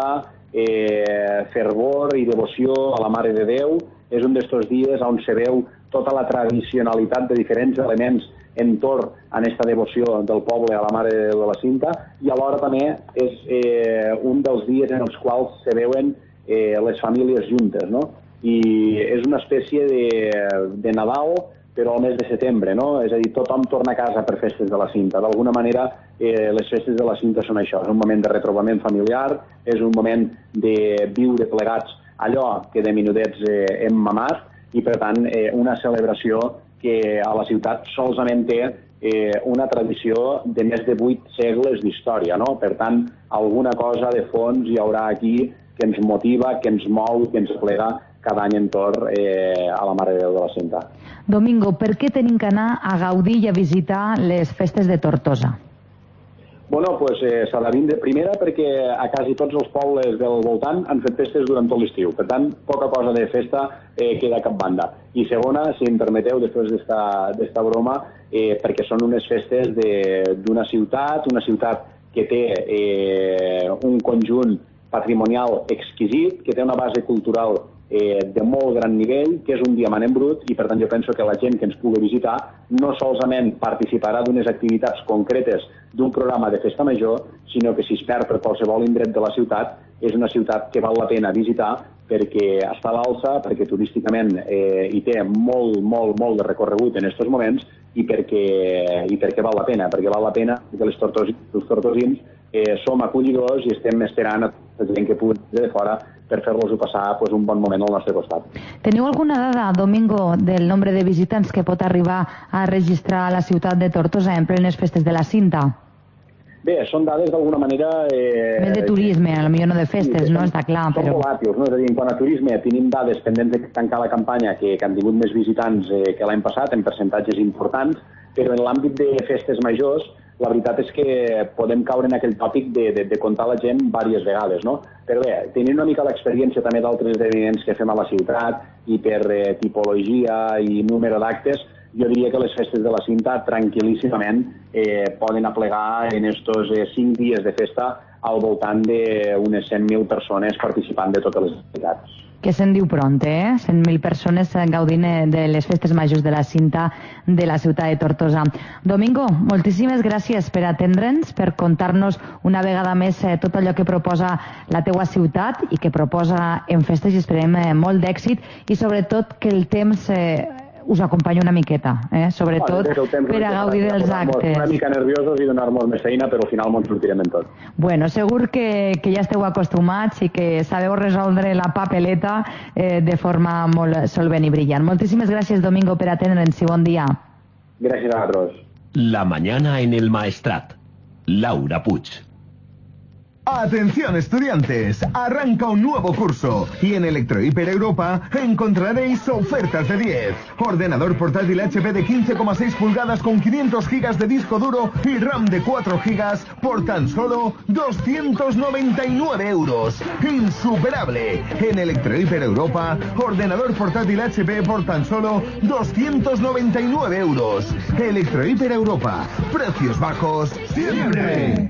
fervor i devoció a la Mare de Déu. És un d'estos dies on se veu tota la tradicionalitat de diferents elements entorn a aquesta devoció del poble a la Mare de Déu de la Cinta, i alhora també és un dels dies en els quals se veuen les famílies juntes, no? I és una espècie de Nadal, però al mes de setembre, no? És a dir, tothom torna a casa per festes de la Cinta. D'alguna manera, les festes de la Cinta són això, és un moment de retrobament familiar, és un moment de viure plegats allò que de minudets hem mamat, i per tant una celebració que a la ciutat solament té una tradició de més de 8 segles d'història, no? Per tant, alguna cosa de fons hi haurà aquí que ens motiva, que ens mou, que ens plega cada any entorn a la Mare de Déu de la Cinta. Domingo, per què tenim que anar a gaudir i a visitar les festes de Tortosa? Bueno, doncs s'ha de vindre primera perquè a quasi tots els pobles del voltant han fet festes durant tot l'estiu. Per tant, poca cosa de festa queda a cap banda. I segona, si em permeteu, després d'esta broma, perquè són unes festes d'una ciutat que té un conjunt patrimonial exquisit, que té una base cultural de molt gran nivell, que és un diamant en brut, i per tant jo penso que la gent que ens pugui visitar no solament participarà d'unes activitats concretes d'un programa de festa major, sinó que si es perd per qualsevol indret de la ciutat, és una ciutat que val la pena visitar perquè està a l'alça, perquè turísticament hi té molt de recorregut en aquests moments, i perquè val la pena, perquè els tortosins som acollidors i estem esperant a la gent que pugui de fora per fer-los-ho passar un bon moment al nostre costat. Teniu alguna dada, Domingo, del nombre de visitants que pot arribar a registrar a la ciutat de Tortosa en plenes festes de la Cinta? Bé, són dades d'alguna manera... Més de turisme, potser no de festes, no? Està clar, però... Són volàtils, no? És a dir, en quant a turisme, tenim dades pendents de tancar la campanya que han tingut més visitants que l'any passat, en percentatges importants, però en l'àmbit de festes majors, la veritat és que podem caure en aquell tòpic de comptar la gent diverses vegades, no? Però bé, tenint una mica l'experiència també d'altres esdeveniments que fem a la ciutat i per tipologia i número d'actes, jo diria que les festes de la Cinta tranquil·líssimament poden aplegar en estos 5 dies de festa al voltant d'unes 100.000 persones participant de totes les activitats. Que se'n diu pront, 100.000 persones gaudint de les festes majors de la Cinta de la ciutat de Tortosa. Domingo, moltíssimes gràcies per atendre'ns, per contar-nos una vegada més tot allò que proposa la teua ciutat i que proposa en festes, i esperem molt d'èxit i sobretot que el temps us acompanya una miqueta, sobretot per a gaudir dels actes. Una mica nerviosos i donar-nos més feina, però al final ens sortirem en tot. Bueno, segur que ja esteu acostumats i que sabeu resoldre la papeleta de forma molt solvent i brillant. Moltíssimes gràcies, Domingo, per atendre'ns i bon dia. Gràcies a vosaltres. La mañana en el Maestrat. Laura Puig. Atención estudiantes, arranca un nuevo curso y en Electrohiper Europa encontraréis ofertas de 10. Ordenador portátil HP de 15,6 pulgadas con 500 gigas de disco duro y RAM de 4 gigas por tan solo 299 euros. ¡Insuperable! En Electrohiper Europa, ordenador portátil HP por tan solo 299 euros. Electrohiper Europa, precios bajos siempre.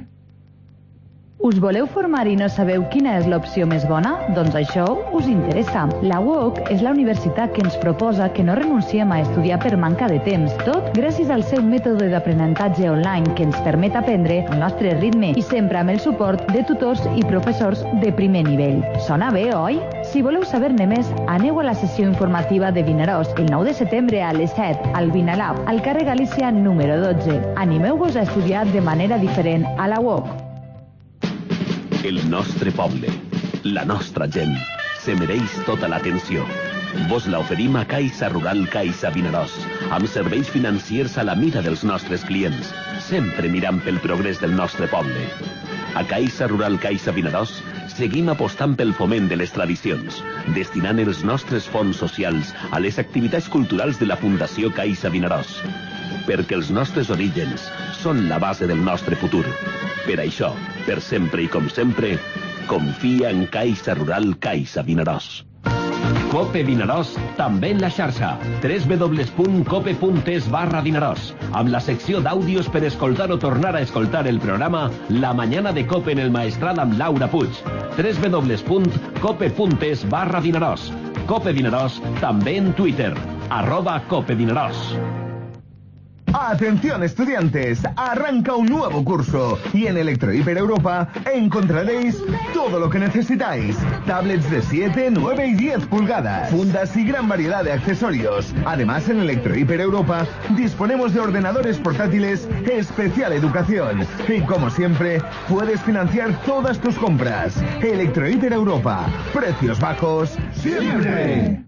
Us voleu formar i no sabeu quina és l'opció més bona? Doncs això us interessa. La UOC és la universitat que ens proposa que no renunciem a estudiar per manca de temps, tot gràcies al seu mètode d'aprenentatge online que ens permet aprendre al nostre ritme i sempre amb el suport de tutors i professors de primer nivell. Sona bé, oi? Si voleu saber-ne més, aneu a la sessió informativa de Vinaròs el 9 de setembre a les 7 al Vinalab, al carrer Galícia número 12. Animeu-vos a estudiar de manera diferent a la UOC. El nostre poble, la nostra gent, se mereix tota l'atenció. Vos la oferim a Caixa Rural Caixa Vinaròs, amb serveis financiers a la mira dels nostres clients, sempre mirant pel progrés del nostre poble. A Caixa Rural Caixa Vinaròs seguim apostant pel foment de les tradicions, destinant els nostres fons socials a les activitats culturals de la Fundació Caixa Vinaròs. Perquè els nostres orígens són la base del nostre futur. Per això, per sempre i com sempre, confia en Caixa Rural Caixa Vinaròs. Cope Vinaròs, també en la xarxa, www.cope.es/Vinaròs, amb la secció d'àudios per escoltar o tornar a escoltar el programa La Mañana de Cope en el Maestrat amb Laura Puig, www.cope.es/Vinaròs. Cope Vinaròs, també en Twitter, @CopeVinaròs. Atención estudiantes, arranca un nuevo curso y en Electrohiper Europa encontraréis todo lo que necesitáis. Tablets de 7, 9 y 10 pulgadas, fundas y gran variedad de accesorios. Además, en Electrohiper Europa disponemos de ordenadores portátiles especial educación. Y como siempre, puedes financiar todas tus compras. Electrohiper Europa, precios bajos siempre.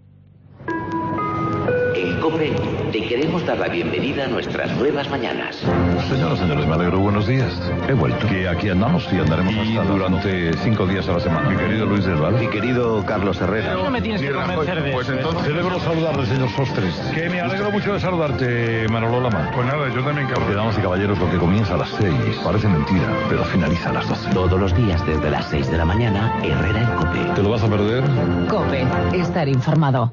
En COPE te queremos dar la bienvenida a nuestras nuevas mañanas. Señoras, señores, me alegro. Buenos días. He vuelto. Que aquí andamos y andaremos hasta durante 5 días a la semana. Mi querido Luis del Val. Mi querido Carlos Herrera. No me tienes que convencer de pues entonces celebro saludarle, señor Sostres. Que me alegro mucho de saludarte, Manolo Lama. Pues nada, yo también, cabrón. Porque, damas y caballeros, lo que comienza a las 6 parece mentira, pero finaliza a las 12. Todos los días desde las 6 de la mañana, Herrera en COPE. ¿Te lo vas a perder? COPE. Estar informado.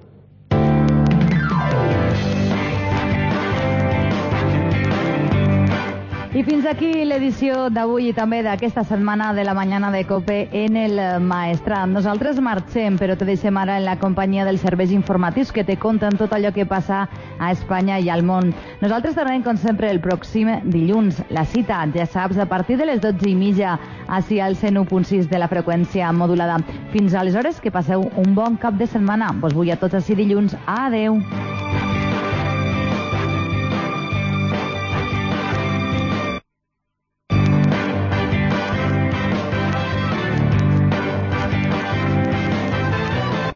I fins aquí l'edició d'avui i també d'aquesta setmana de la Mañana de COPE en el Maestrat. Nosaltres marxem, però te deixem ara en la companyia dels serveis informatius que te conten tot allò que passa a Espanya i al món. Nosaltres tornarem, com sempre, el pròxim dilluns. La cita, ja saps, a partir de les 12:30, així al 101.6 de la freqüència modulada. Fins aleshores, que passeu un bon cap de setmana. Vos vull a tots així dilluns. Adeu.